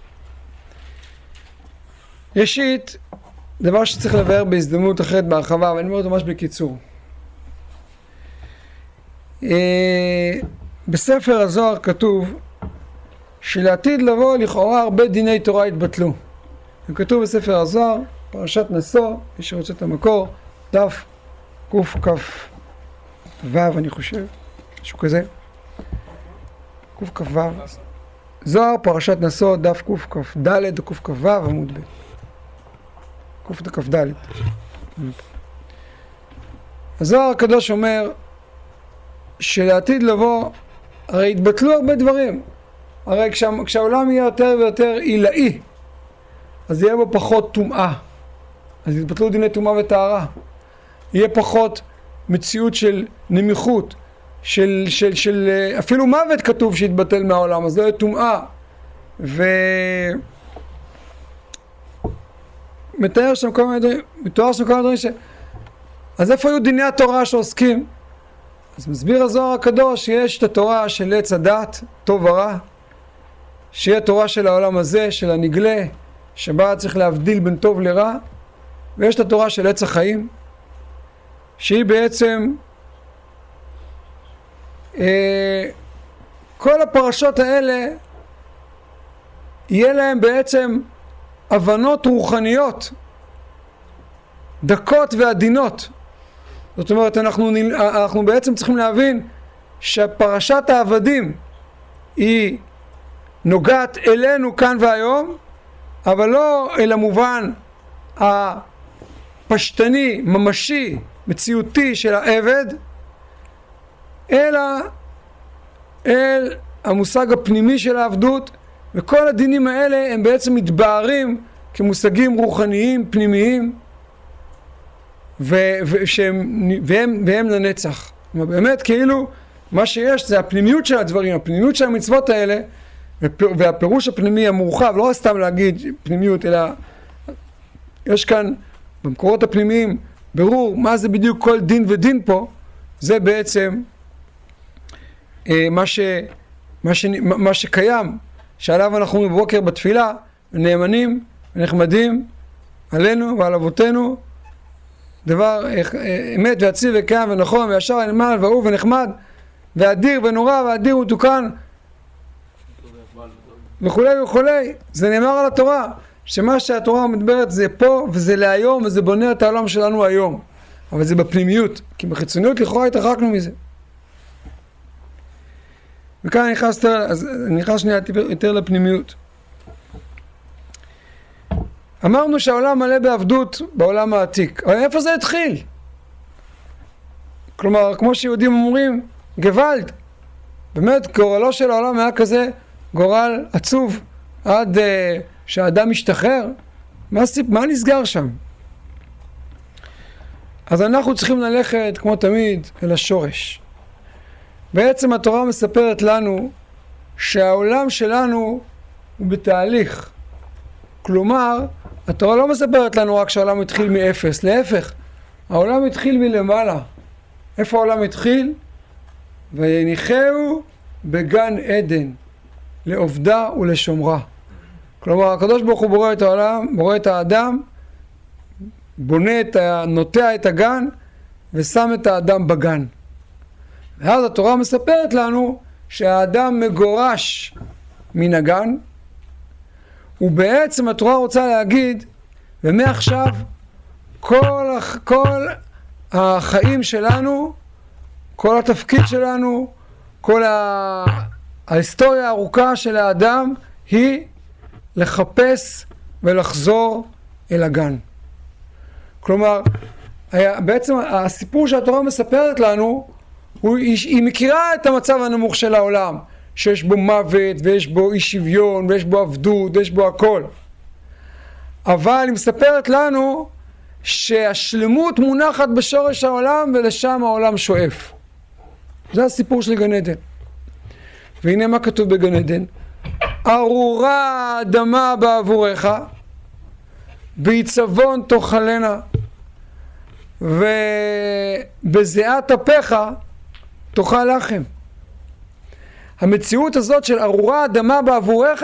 ראשית, דבר שצריך לבאר בהזדמנות אחרת בהרחבה, ואני אומר אותו ממש בקיצור. בספר הזוהר כתוב שלעתיד לבוא לכאורה הרבה דיני תורה התבטלו. כתוב בספר הזוהר, פרשת נשוא, מי שרוצה את המקור, דף קכ"ו, אני חושב, משהו כזה. קכ"ו. זוהר, פרשת נשוא, דף קכ"ד, קכ"ו, עמוד ב'. קכ"ד. הזוהר הקדוש אומר שלעתיד לבוא, הרי התבטלו הרבה דברים. הרי כשה, כשהעולם יהיה יותר ויותר עילאי, אז יהיה בו פחות טומאה. אז יתבטלו דיני טומאה וטהרה. יהיה פחות מציאות של נמיכות, של, של, של אפילו מוות כתוב שיתבטל מהעולם, אז לא יהיה טומאה. ו... מתאר שם כל מיני דברים, מתואר שם כל מיני דברים ש... אז איפה היו דיני התורה שעוסקים? אז מסביר הזוהר הקדוש שיש את התורה של עץ הדת, טוב ורע, שהיא התורה של העולם הזה, של הנגלה, שבה צריך להבדיל בין טוב לרע, ויש את התורה של עץ החיים, שהיא בעצם אה, כל הפרשות האלה יהיה להם בעצם הבנות רוחניות, דקות ועדינות. זאת אומרת, אנחנו, אנחנו בעצם צריכים להבין שפרשת העבדים היא נוגעת אלינו כאן והיום, אבל לא אל המובן הפשטני, ממשי, מציאותי של העבד, אלא אל המושג הפנימי של העבדות, וכל הדינים האלה הם בעצם מתבארים כמושגים רוחניים, פנימיים, ו- ו- שהם, והם, והם לנצח. באמת כאילו מה שיש זה הפנימיות של הדברים, הפנימיות של המצוות האלה, והפירוש הפנימי המורחב, לא סתם להגיד פנימיות, אלא יש כאן במקורות הפנימיים ברור מה זה בדיוק כל דין ודין פה. זה בעצם אה, מה, ש, מה, ש, מה שקיים, שעליו אנחנו בבוקר בתפילה נאמנים ונחמדים עלינו ועל אבותינו, דבר אמת ויציב וקיים ונכון וישר ונאמן ואהוב ונחמד ואדיר ונורא ואדיר ותוקן וכולי וכולי. זה נאמר על התורה, שמה שהתורה מדברת זה פה וזה להיום, וזה בונה את העולם שלנו היום, אבל זה בפנימיות, כי בחיצוניות לכאורה התרחקנו מזה. וכאן אני נכנס, אז אני נכנס שנייה יותר לפנימיות. אמרנו שהעולם מלא בעבדות בעולם העתיק, אבל איפה זה התחיל? כלומר, כמו שיהודים אומרים, גוואלד, באמת גורלו של העולם היה כזה גורל עצוב עד uh, שהאדם משתחרר. מה, מה נסגר שם? אז אנחנו צריכים ללכת כמו תמיד אל השורש. בעצם התורה מספרת לנו שהעולם שלנו הוא בתהליך. כלומר, התורה לא מספרת לנו רק שהעולם התחיל מאפס, להפך, העולם התחיל מלמעלה. איפה העולם התחיל? ויניחהו בגן עדן, לעובדה ולשומרה. כלומר, הקדוש ברוך הוא בורא את העולם, בורא את האדם, בונה את ה... נוטע את הגן, ושם את האדם בגן. ואז התורה מספרת לנו שהאדם מגורש מן הגן, ובעצם התורה רוצה להגיד, ומעכשיו כל, כל החיים שלנו, כל התפקיד שלנו, כל ה... ההיסטוריה הארוכה של האדם היא לחפש ולחזור אל הגן. כלומר, היה, בעצם הסיפור שהתורה מספרת לנו הוא, היא, היא מכירה את המצב הנמוך של העולם, שיש בו מוות ויש בו אי שוויון ויש בו עבדות ויש בו הכל. אבל היא מספרת לנו שהשלמות מונחת בשורש העולם ולשם העולם שואף. זה הסיפור של גן עדן. והנה מה כתוב בגן עדן: ארורה האדמה בעבורך, בעיצבון תאכלנה, ובזיעת אפיך תאכל לחם. המציאות הזאת של ארורה האדמה בעבורך,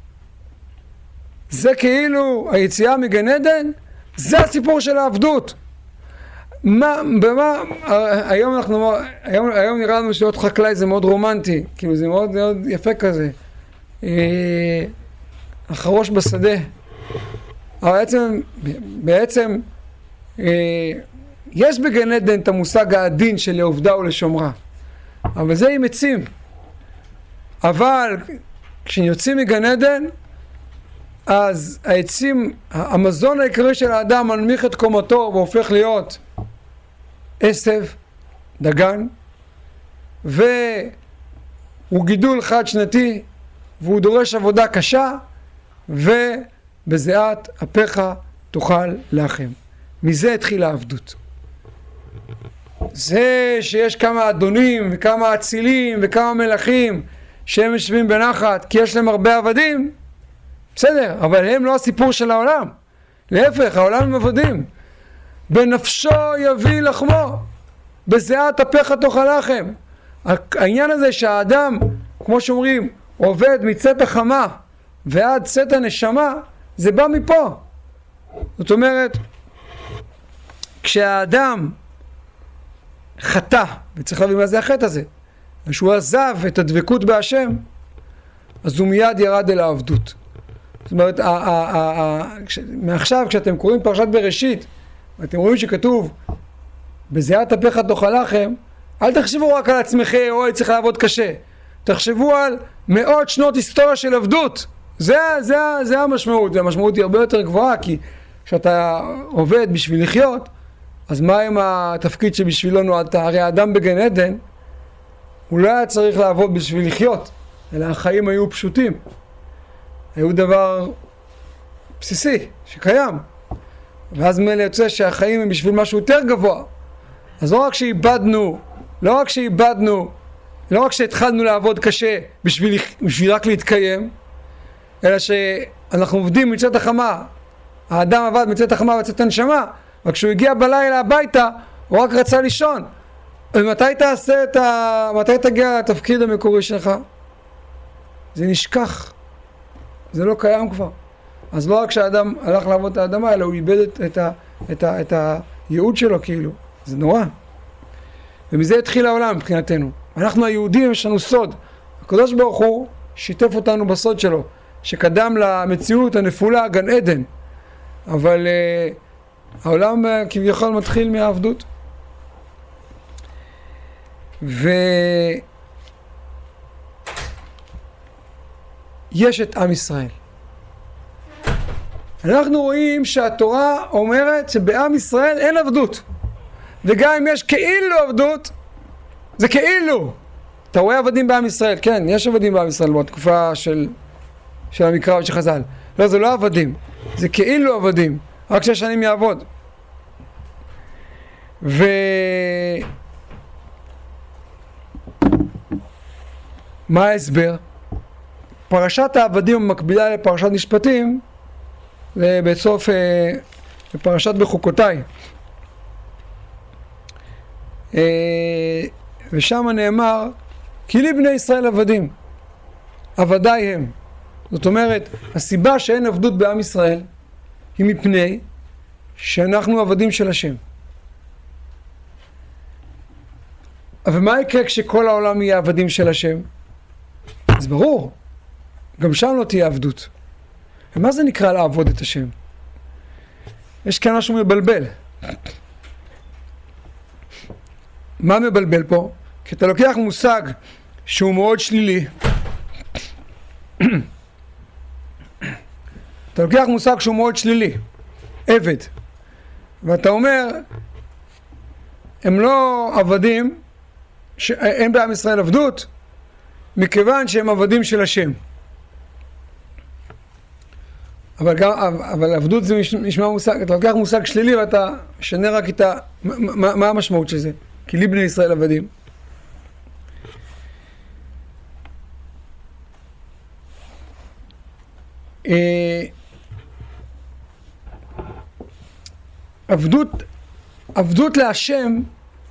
זה כאילו היציאה מגן עדן, זה הסיפור של העבדות. מה, במה, היום אנחנו, היום, היום נראה לנו שלהיות חקלאי זה מאוד רומנטי, כאילו זה מאוד, מאוד יפה כזה. אה, החרוש בשדה. אבל בעצם, בעצם, אה, יש בגן עדן את המושג העדין של לעובדה ולשומרה. אבל זה עם עצים. אבל כשיוצאים מגן עדן, אז העצים, המזון העיקרי של האדם מנמיך את קומתו והופך להיות עשב, דגן, והוא גידול חד שנתי, והוא דורש עבודה קשה, ובזיעת אפיך תאכל לחם. מזה התחילה העבדות. זה שיש כמה אדונים וכמה אצילים וכמה מלכים שהם יושבים בנחת כי יש להם הרבה עבדים, בסדר, אבל הם לא הסיפור של העולם. להפך, העולם הם עבדים. בנפשו יביא לחמו, בזיעת אפיך תאכל לחם. העניין הזה שהאדם, כמו שאומרים, עובד מצאת החמה ועד צאת הנשמה, זה בא מפה. זאת אומרת, כשהאדם חטא, וצריך להבין מה זה החטא הזה, כשהוא עזב את הדבקות בהשם, אז הוא מיד ירד אל העבדות. זאת אומרת, מעכשיו כשאתם קוראים פרשת בראשית, ואתם רואים שכתוב, בזיעת אפיך תאכל לחם, אל תחשבו רק על עצמכם, אוי, צריך לעבוד קשה. תחשבו על מאות שנות היסטוריה של עבדות. זה, זה, זה המשמעות. והמשמעות היא הרבה יותר גבוהה, כי כשאתה עובד בשביל לחיות, אז מה עם התפקיד שבשבילו נועדת? הרי האדם בגן עדן, הוא לא היה צריך לעבוד בשביל לחיות, אלא החיים היו פשוטים. היו דבר בסיסי, שקיים. ואז מלא יוצא שהחיים הם בשביל משהו יותר גבוה. אז לא רק שאיבדנו, לא רק שאיבדנו, לא רק שהתחלנו לעבוד קשה בשביל, בשביל רק להתקיים, אלא שאנחנו עובדים מצאת החמה. האדם עבד מצאת החמה וצאת הנשמה, וכשהוא הגיע בלילה הביתה, הוא רק רצה לישון. ומתי תעשה את ה... מתי תגיע לתפקיד המקורי שלך? זה נשכח. זה לא קיים כבר. אז לא רק שהאדם הלך לעבוד את האדמה, אלא הוא איבד את, את, ה, את, ה, את הייעוד שלו כאילו. זה נורא. ומזה התחיל העולם מבחינתנו. אנחנו היהודים יש לנו סוד. הקדוש ברוך הוא שיתף אותנו בסוד שלו, שקדם למציאות הנפולה גן עדן. אבל uh, העולם uh, כביכול מתחיל מהעבדות. ויש את עם ישראל. אנחנו רואים שהתורה אומרת שבעם ישראל אין עבדות. וגם אם יש כאילו עבדות, זה כאילו. אתה רואה עבדים בעם ישראל? כן, יש עבדים בעם ישראל בתקופה של, של המקרא ושל חז"ל. לא, זה לא עבדים. זה כאילו עבדים. רק שש שנים יעבוד. ו... מה ההסבר? פרשת העבדים המקבילה לפרשת משפטים, בסוף בפרשת בחוקותיי. ושם נאמר, כי לי בני ישראל עבדים, עבדיי הם. זאת אומרת, הסיבה שאין עבדות בעם ישראל, היא מפני שאנחנו עבדים של השם. אבל מה יקרה כשכל העולם יהיה עבדים של השם? אז ברור, גם שם לא תהיה עבדות. ומה זה נקרא לעבוד את השם? יש כאן משהו מבלבל. מה מבלבל פה? כי אתה לוקח מושג שהוא מאוד שלילי. אתה לוקח מושג שהוא מאוד שלילי. עבד. ואתה אומר, הם לא עבדים, שאין בעם ישראל עבדות, מכיוון שהם עבדים של השם. אבל גם, אבל עבדות זה נשמע מושג, אתה לוקח מושג שלילי ואתה משנה רק את ה... מה, מה המשמעות של זה? כי לי בני ישראל עבדים. עבדות, עבדות להשם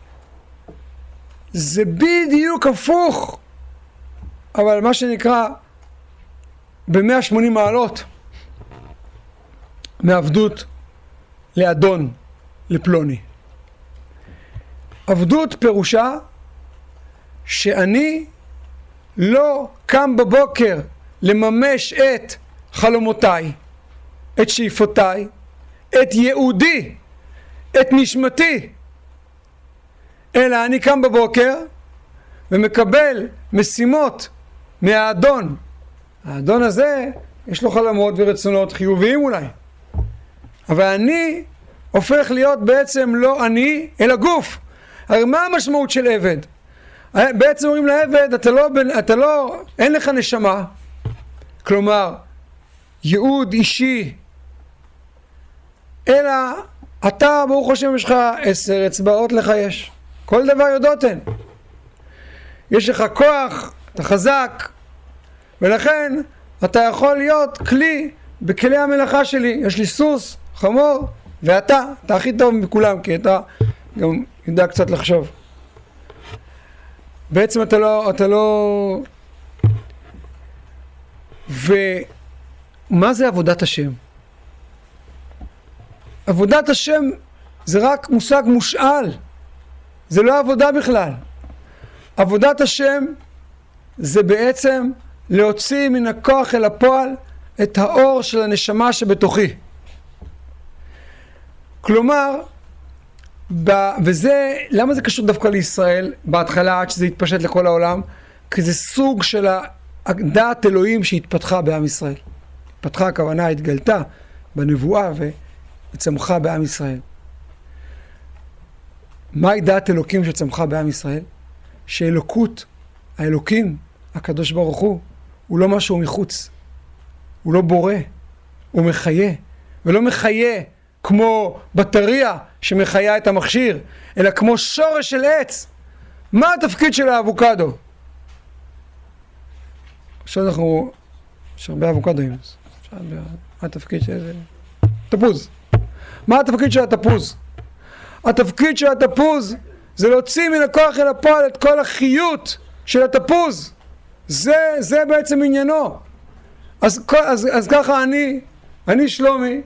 זה בדיוק הפוך, אבל מה שנקרא ב-מאה ושמונים מעלות מעבדות לאדון, לפלוני. עבדות פירושה שאני לא קם בבוקר לממש את חלומותיי, את שאיפותיי, את ייעודי, את נשמתי, אלא אני קם בבוקר ומקבל משימות מהאדון. האדון הזה יש לו חלומות ורצונות חיוביים אולי, אבל אני הופך להיות בעצם לא אני אלא גוף. הרי מה המשמעות של עבד? בעצם אומרים לעבד, אתה לא, אתה לא, אין לך נשמה, כלומר ייעוד אישי, אלא אתה ברוך השם יש לך עשר אצבעות לך יש, כל דבר יודעות הן, יש לך כוח, אתה חזק, ולכן אתה יכול להיות כלי בכלי המלאכה שלי. יש לי סוס, חמור, ואתה, אתה הכי טוב מכולם, כי אתה גם יודע קצת לחשוב. בעצם אתה לא, אתה לא... ומה זה עבודת השם? עבודת השם זה רק מושג מושאל, זה לא עבודה בכלל. עבודת השם זה בעצם להוציא מן הכוח אל הפועל את האור של הנשמה שבתוכי. כלומר, ב... וזה, למה זה קשור דווקא לישראל בהתחלה עד שזה התפשט לכל העולם? כי זה סוג של דעת אלוהים שהתפתחה בעם ישראל. התפתחה, הכוונה התגלתה בנבואה וצמחה בעם ישראל. מהי דעת אלוקים שצמחה בעם ישראל? שאלוקות, האלוקים, הקדוש ברוך הוא, הוא לא משהו מחוץ. הוא לא בורא, הוא מחיה. ולא מחיה כמו בטריה שמחיה את המכשיר, אלא כמו שורש של עץ. מה התפקיד של האבוקדו? עכשיו אנחנו, יש הרבה אבוקדוים. מה התפקיד של זה? תפוז. מה התפקיד של התפוז? התפקיד של התפוז זה להוציא מן הכוח אל הפועל את כל החיות של התפוז. זה, זה בעצם עניינו. אז, אז, אז ככה אני, אני שלומי,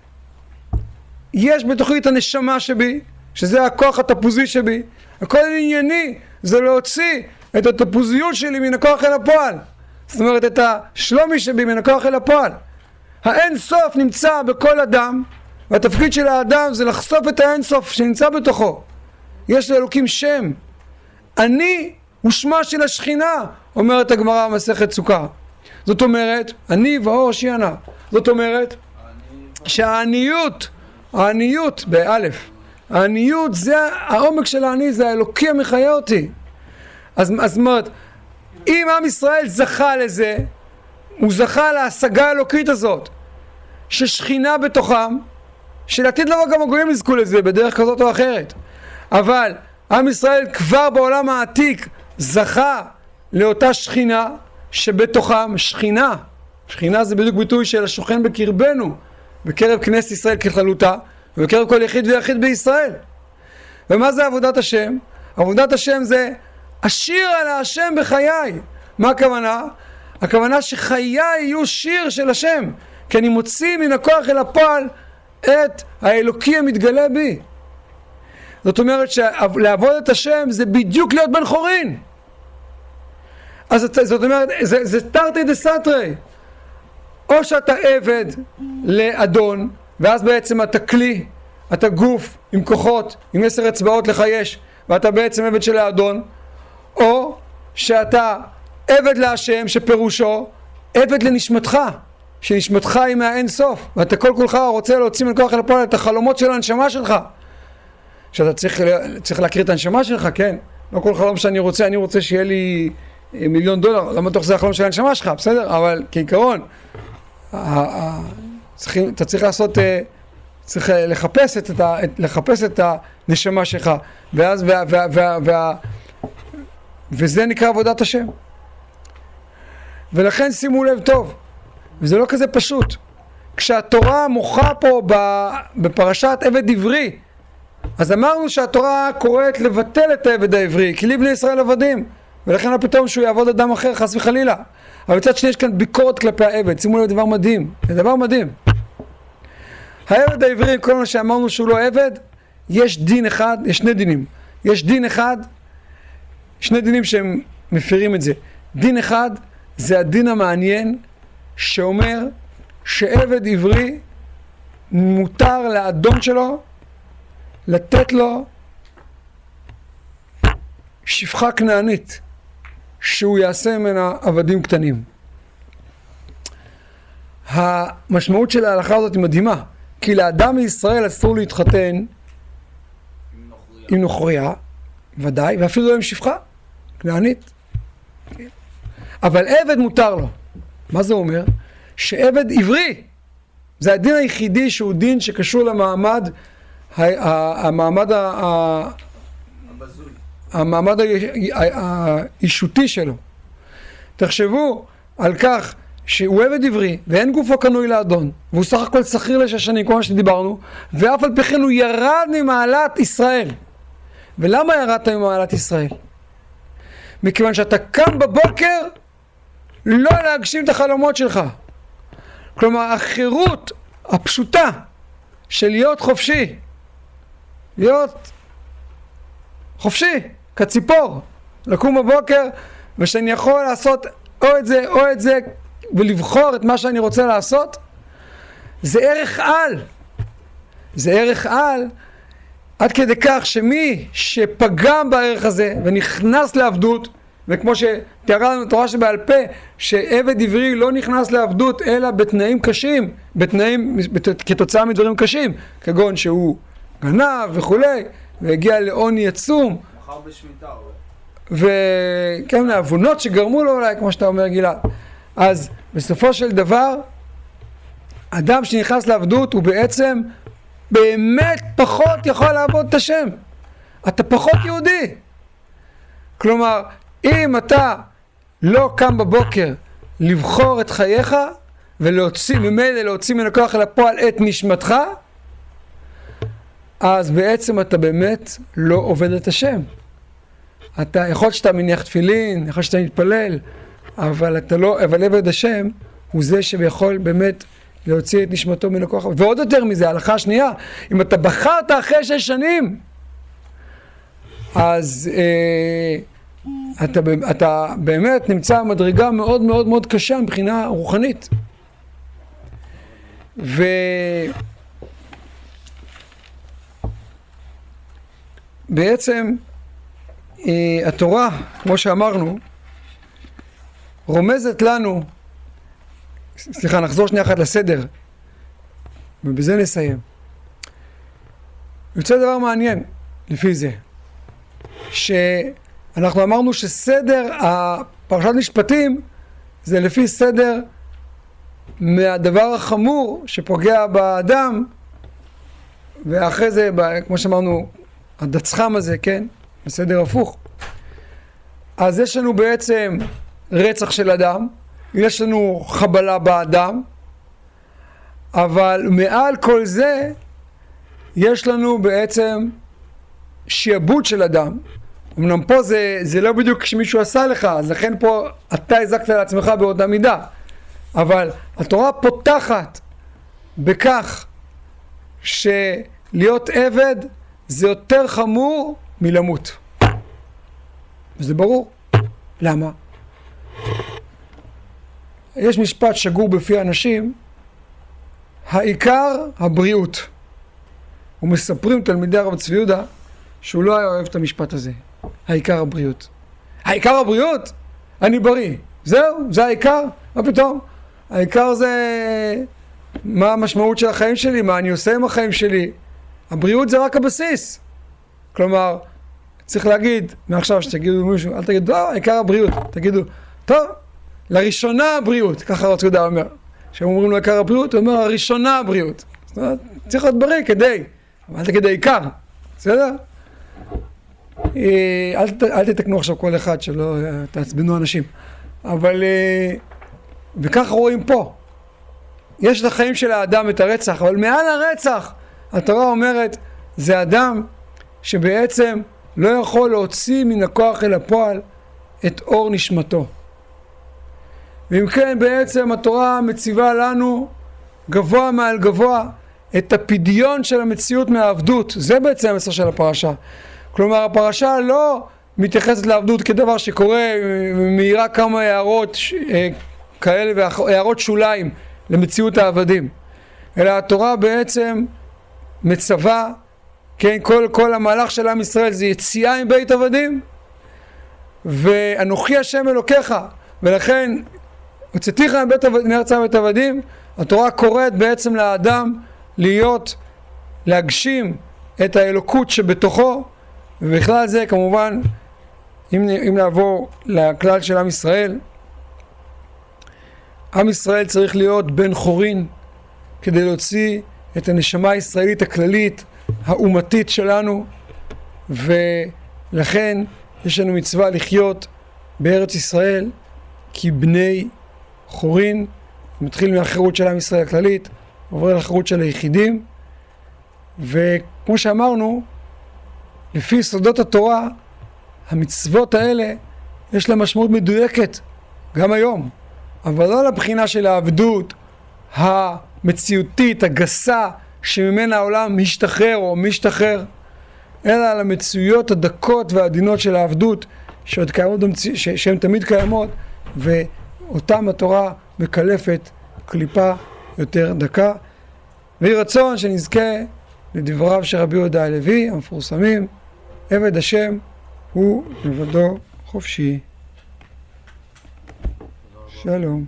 יש בתוכי את הנשמה שבי, שזה הכוח התפוזי שבי. הכל ענייני זה להוציא את התפוזיות שלי מן הכוח אל הפועל. זאת אומרת, את השלומי שבי מן הכוח אל הפועל. האין סוף נמצא בכל אדם, והתפקיד של האדם זה לחשוף את האין סוף שנמצא בתוכו. יש לאלוקים שם. אני הוא שמה של השכינה, אומרת הגמרא במסכת סוכה. זאת אומרת, אני ואור שיענה. זאת אומרת, שהעניות, העניות באלף, העניות זה העומק של העני, זה האלוקי המחיה אותי. אז, אז אומרת, אם עם ישראל זכה לזה, הוא זכה להשגה האלוקית הזאת, ששכינה בתוכם, שלעתיד לבוא גם הגויים יזכו לזה בדרך כזאת או אחרת. אבל עם ישראל כבר בעולם העתיק זכה לאותה שכינה שבתוכם, שכינה, שכינה זה בדיוק ביטוי של השוכן בקרבנו, בקרב כנסת ישראל ככללותה, ובקרב כל יחיד ויחיד בישראל. ומה זה עבודת השם? עבודת השם זה השיר על השם בחיי. מה הכוונה? הכוונה שחיי יהיו שיר של השם, כי אני מוציא מן הכוח אל הפועל את האלוקי המתגלה בי. זאת אומרת שלעבוד את השם זה בדיוק להיות בן חורין. אז זאת אומרת, זה, זה תרתי דסתרי. או שאתה עבד לאדון, ואז בעצם אתה כלי, אתה גוף עם כוחות, עם עשר אצבעות לך יש, ואתה בעצם עבד של האדון, או שאתה עבד להשם שפירושו עבד לנשמתך, שנשמתך היא מהאין סוף, ואתה כל כולך רוצה להוציא מן כוח אל הפועל את החלומות של הנשמה שלך. שאתה צריך, צריך להכיר את הנשמה שלך, כן, לא כל חלום שאני רוצה, אני רוצה שיהיה לי מיליון דולר, למה תוך זה החלום של הנשמה שלך, בסדר? אבל כעיקרון, אתה צריך לעשות, צריך לחפש את, לחפש את הנשמה שלך, ואז, וה, וה, וה, וה, וזה נקרא עבודת השם. ולכן שימו לב טוב, וזה לא כזה פשוט. כשהתורה מוחה פה בפרשת עבד עברי, אז אמרנו שהתורה קוראת לבטל את העבד העברי, כי לי בני ישראל עבדים, ולכן פתאום שהוא יעבוד אדם אחר, חס וחלילה. אבל בצד שני יש כאן ביקורת כלפי העבד, שימו לב דבר מדהים, זה דבר מדהים. העבד העברי, כל מה שאמרנו שהוא לא עבד, יש דין אחד, יש שני דינים. יש דין אחד, שני דינים שהם מפירים את זה. דין אחד זה הדין המעניין שאומר שעבד עברי מותר לאדון שלו לתת לו שפחה כנענית שהוא יעשה ממנה עבדים קטנים. המשמעות של ההלכה הזאת היא מדהימה, כי לאדם מישראל אסור להתחתן עם נוכריה, ודאי, ואפילו לא עם שפחה כנענית. אבל עבד מותר לו. מה זה אומר? שעבד עברי זה הדין היחידי שהוא דין שקשור למעמד המעמד המעמד האישותי שלו. תחשבו על כך שהוא עבד עברי ואין גופו קנוי לאדון, והוא סך הכל שכיר לשש שנים, כמו שדיברנו, ואף על פי כן הוא ירד ממעלת ישראל. ולמה ירדת ממעלת ישראל? מכיוון שאתה קם בבוקר לא להגשים את החלומות שלך. כלומר, החירות הפשוטה של להיות חופשי, להיות חופשי, כציפור, לקום בבוקר ושאני יכול לעשות או את זה או את זה ולבחור את מה שאני רוצה לעשות, זה ערך על. זה ערך על עד כדי כך שמי שפגם בערך הזה ונכנס לעבדות, וכמו שתיארה לנו תורה שבעל פה, שעבד עברי לא נכנס לעבדות אלא בתנאים קשים, בתנאים, כתוצאה מדברים קשים, כגון שהוא גנב וכולי, והגיע לעוני עצום. מחר בשמיטה. וכן, העוונות שגרמו לו אולי, כמו שאתה אומר גלעד. אז בסופו של דבר, אדם שנכנס לעבדות הוא בעצם באמת פחות יכול לעבוד את השם. אתה פחות יהודי. כלומר, אם אתה לא קם בבוקר לבחור את חייך ולהוציא ממילא, להוציא מן הכוח אל הפועל את נשמתך, אז בעצם אתה באמת לא עובד את השם. אתה יכול שאתה מניח תפילין, יכול שאתה מתפלל, אבל אתה לא, אבל עבד השם הוא זה שיכול באמת להוציא את נשמתו מן הכוח. ועוד יותר מזה, ההלכה השנייה, אם אתה בחרת אחרי שש שנים, אז אה, אתה, אתה באמת נמצא במדרגה מאוד מאוד מאוד קשה מבחינה רוחנית. ובעצם אה, התורה, כמו שאמרנו, רומזת לנו, סליחה, נחזור שנייה אחת לסדר, ובזה נסיים. יוצא דבר מעניין לפי זה, שאנחנו אמרנו שסדר הפרשת משפטים זה לפי סדר מהדבר החמור שפוגע באדם, ואחרי זה, כמו שאמרנו, הדצחם הזה, כן? בסדר הפוך. אז יש לנו בעצם רצח של אדם, יש לנו חבלה באדם, אבל מעל כל זה יש לנו בעצם שיעבוד של אדם. אמנם פה זה, זה לא בדיוק כשמישהו עשה לך, אז לכן פה אתה הזקת לעצמך באותה מידה. אבל התורה פותחת בכך שלהיות עבד זה יותר חמור מלמות. וזה ברור. למה? יש משפט שגור בפי אנשים, העיקר הבריאות. ומספרים תלמידי הרב צבי יהודה שהוא לא היה אוהב את המשפט הזה. העיקר הבריאות. העיקר הבריאות? אני בריא. זהו, זה העיקר? מה פתאום? העיקר זה מה המשמעות של החיים שלי, מה אני עושה עם החיים שלי. הבריאות זה רק הבסיס. כלומר, צריך להגיד, מעכשיו שתגידו מישהו, אל תגידו, לא, עיקר הבריאות, תגידו, טוב, לראשונה הבריאות, ככה הרב צבי יהודה אומר. כשאומרים לו עיקר הבריאות, הוא אומר, הראשונה הבריאות. זאת אומרת, צריך להיות בריא כדי, אבל אל תגיד העיקר, בסדר? אל, אל תתקנו עכשיו כל אחד שלא תעצבנו אנשים. אבל, וככה רואים פה. יש לחיים של האדם את הרצח, אבל מעל הרצח, התורה אומרת, זה אדם שבעצם לא יכול להוציא מן הכוח אל הפועל את אור נשמתו. ואם כן, בעצם התורה מציבה לנו גבוה מעל גבוה את הפדיון של המציאות מהעבדות. זה בעצם המסר של הפרשה. כלומר, הפרשה לא מתייחסת לעבדות כדבר שקורה, מהירה כמה הערות כאלה והערות שוליים למציאות העבדים. אלא התורה בעצם מצווה, כן, כל, כל המהלך של עם ישראל זה יציאה מבית עבדים, ואנוכי השם אלוקיך, ולכן הוצאתיך מארץ בית עבדים. התורה קוראת בעצם לאדם להיות, להגשים את האלוקות שבתוכו, ובכלל זה כמובן, אם, אם נעבור לכלל של עם ישראל, עם ישראל צריך להיות בן חורין כדי להוציא את הנשמה הישראלית הכללית, האומתית שלנו, ולכן יש לנו מצווה לחיות בארץ ישראל כבני חורין. מתחיל מהחירות של עם ישראל הכללית, עובר לחירות של היחידים, וכמו שאמרנו, לפי יסודות התורה, המצוות האלה יש לה משמעות מדויקת גם היום, אבל לא לבחינה של העבדות המציאותית, הגסה, שממנה העולם משתחרר או משתחרר, אלא על המציאויות הדקות והעדינות של העבדות, שעוד קיימות, שהן תמיד קיימות, ואותם התורה מקלפת קליפה יותר דקה. ויהי רצון שנזכה לדבריו של רבי יהודה הלוי המפורסמים, עבד השם הוא לבדו חופשי. שלום.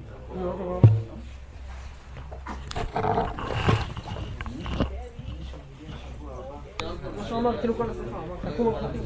מה שאומר כאילו כל השיחה, אמר תקום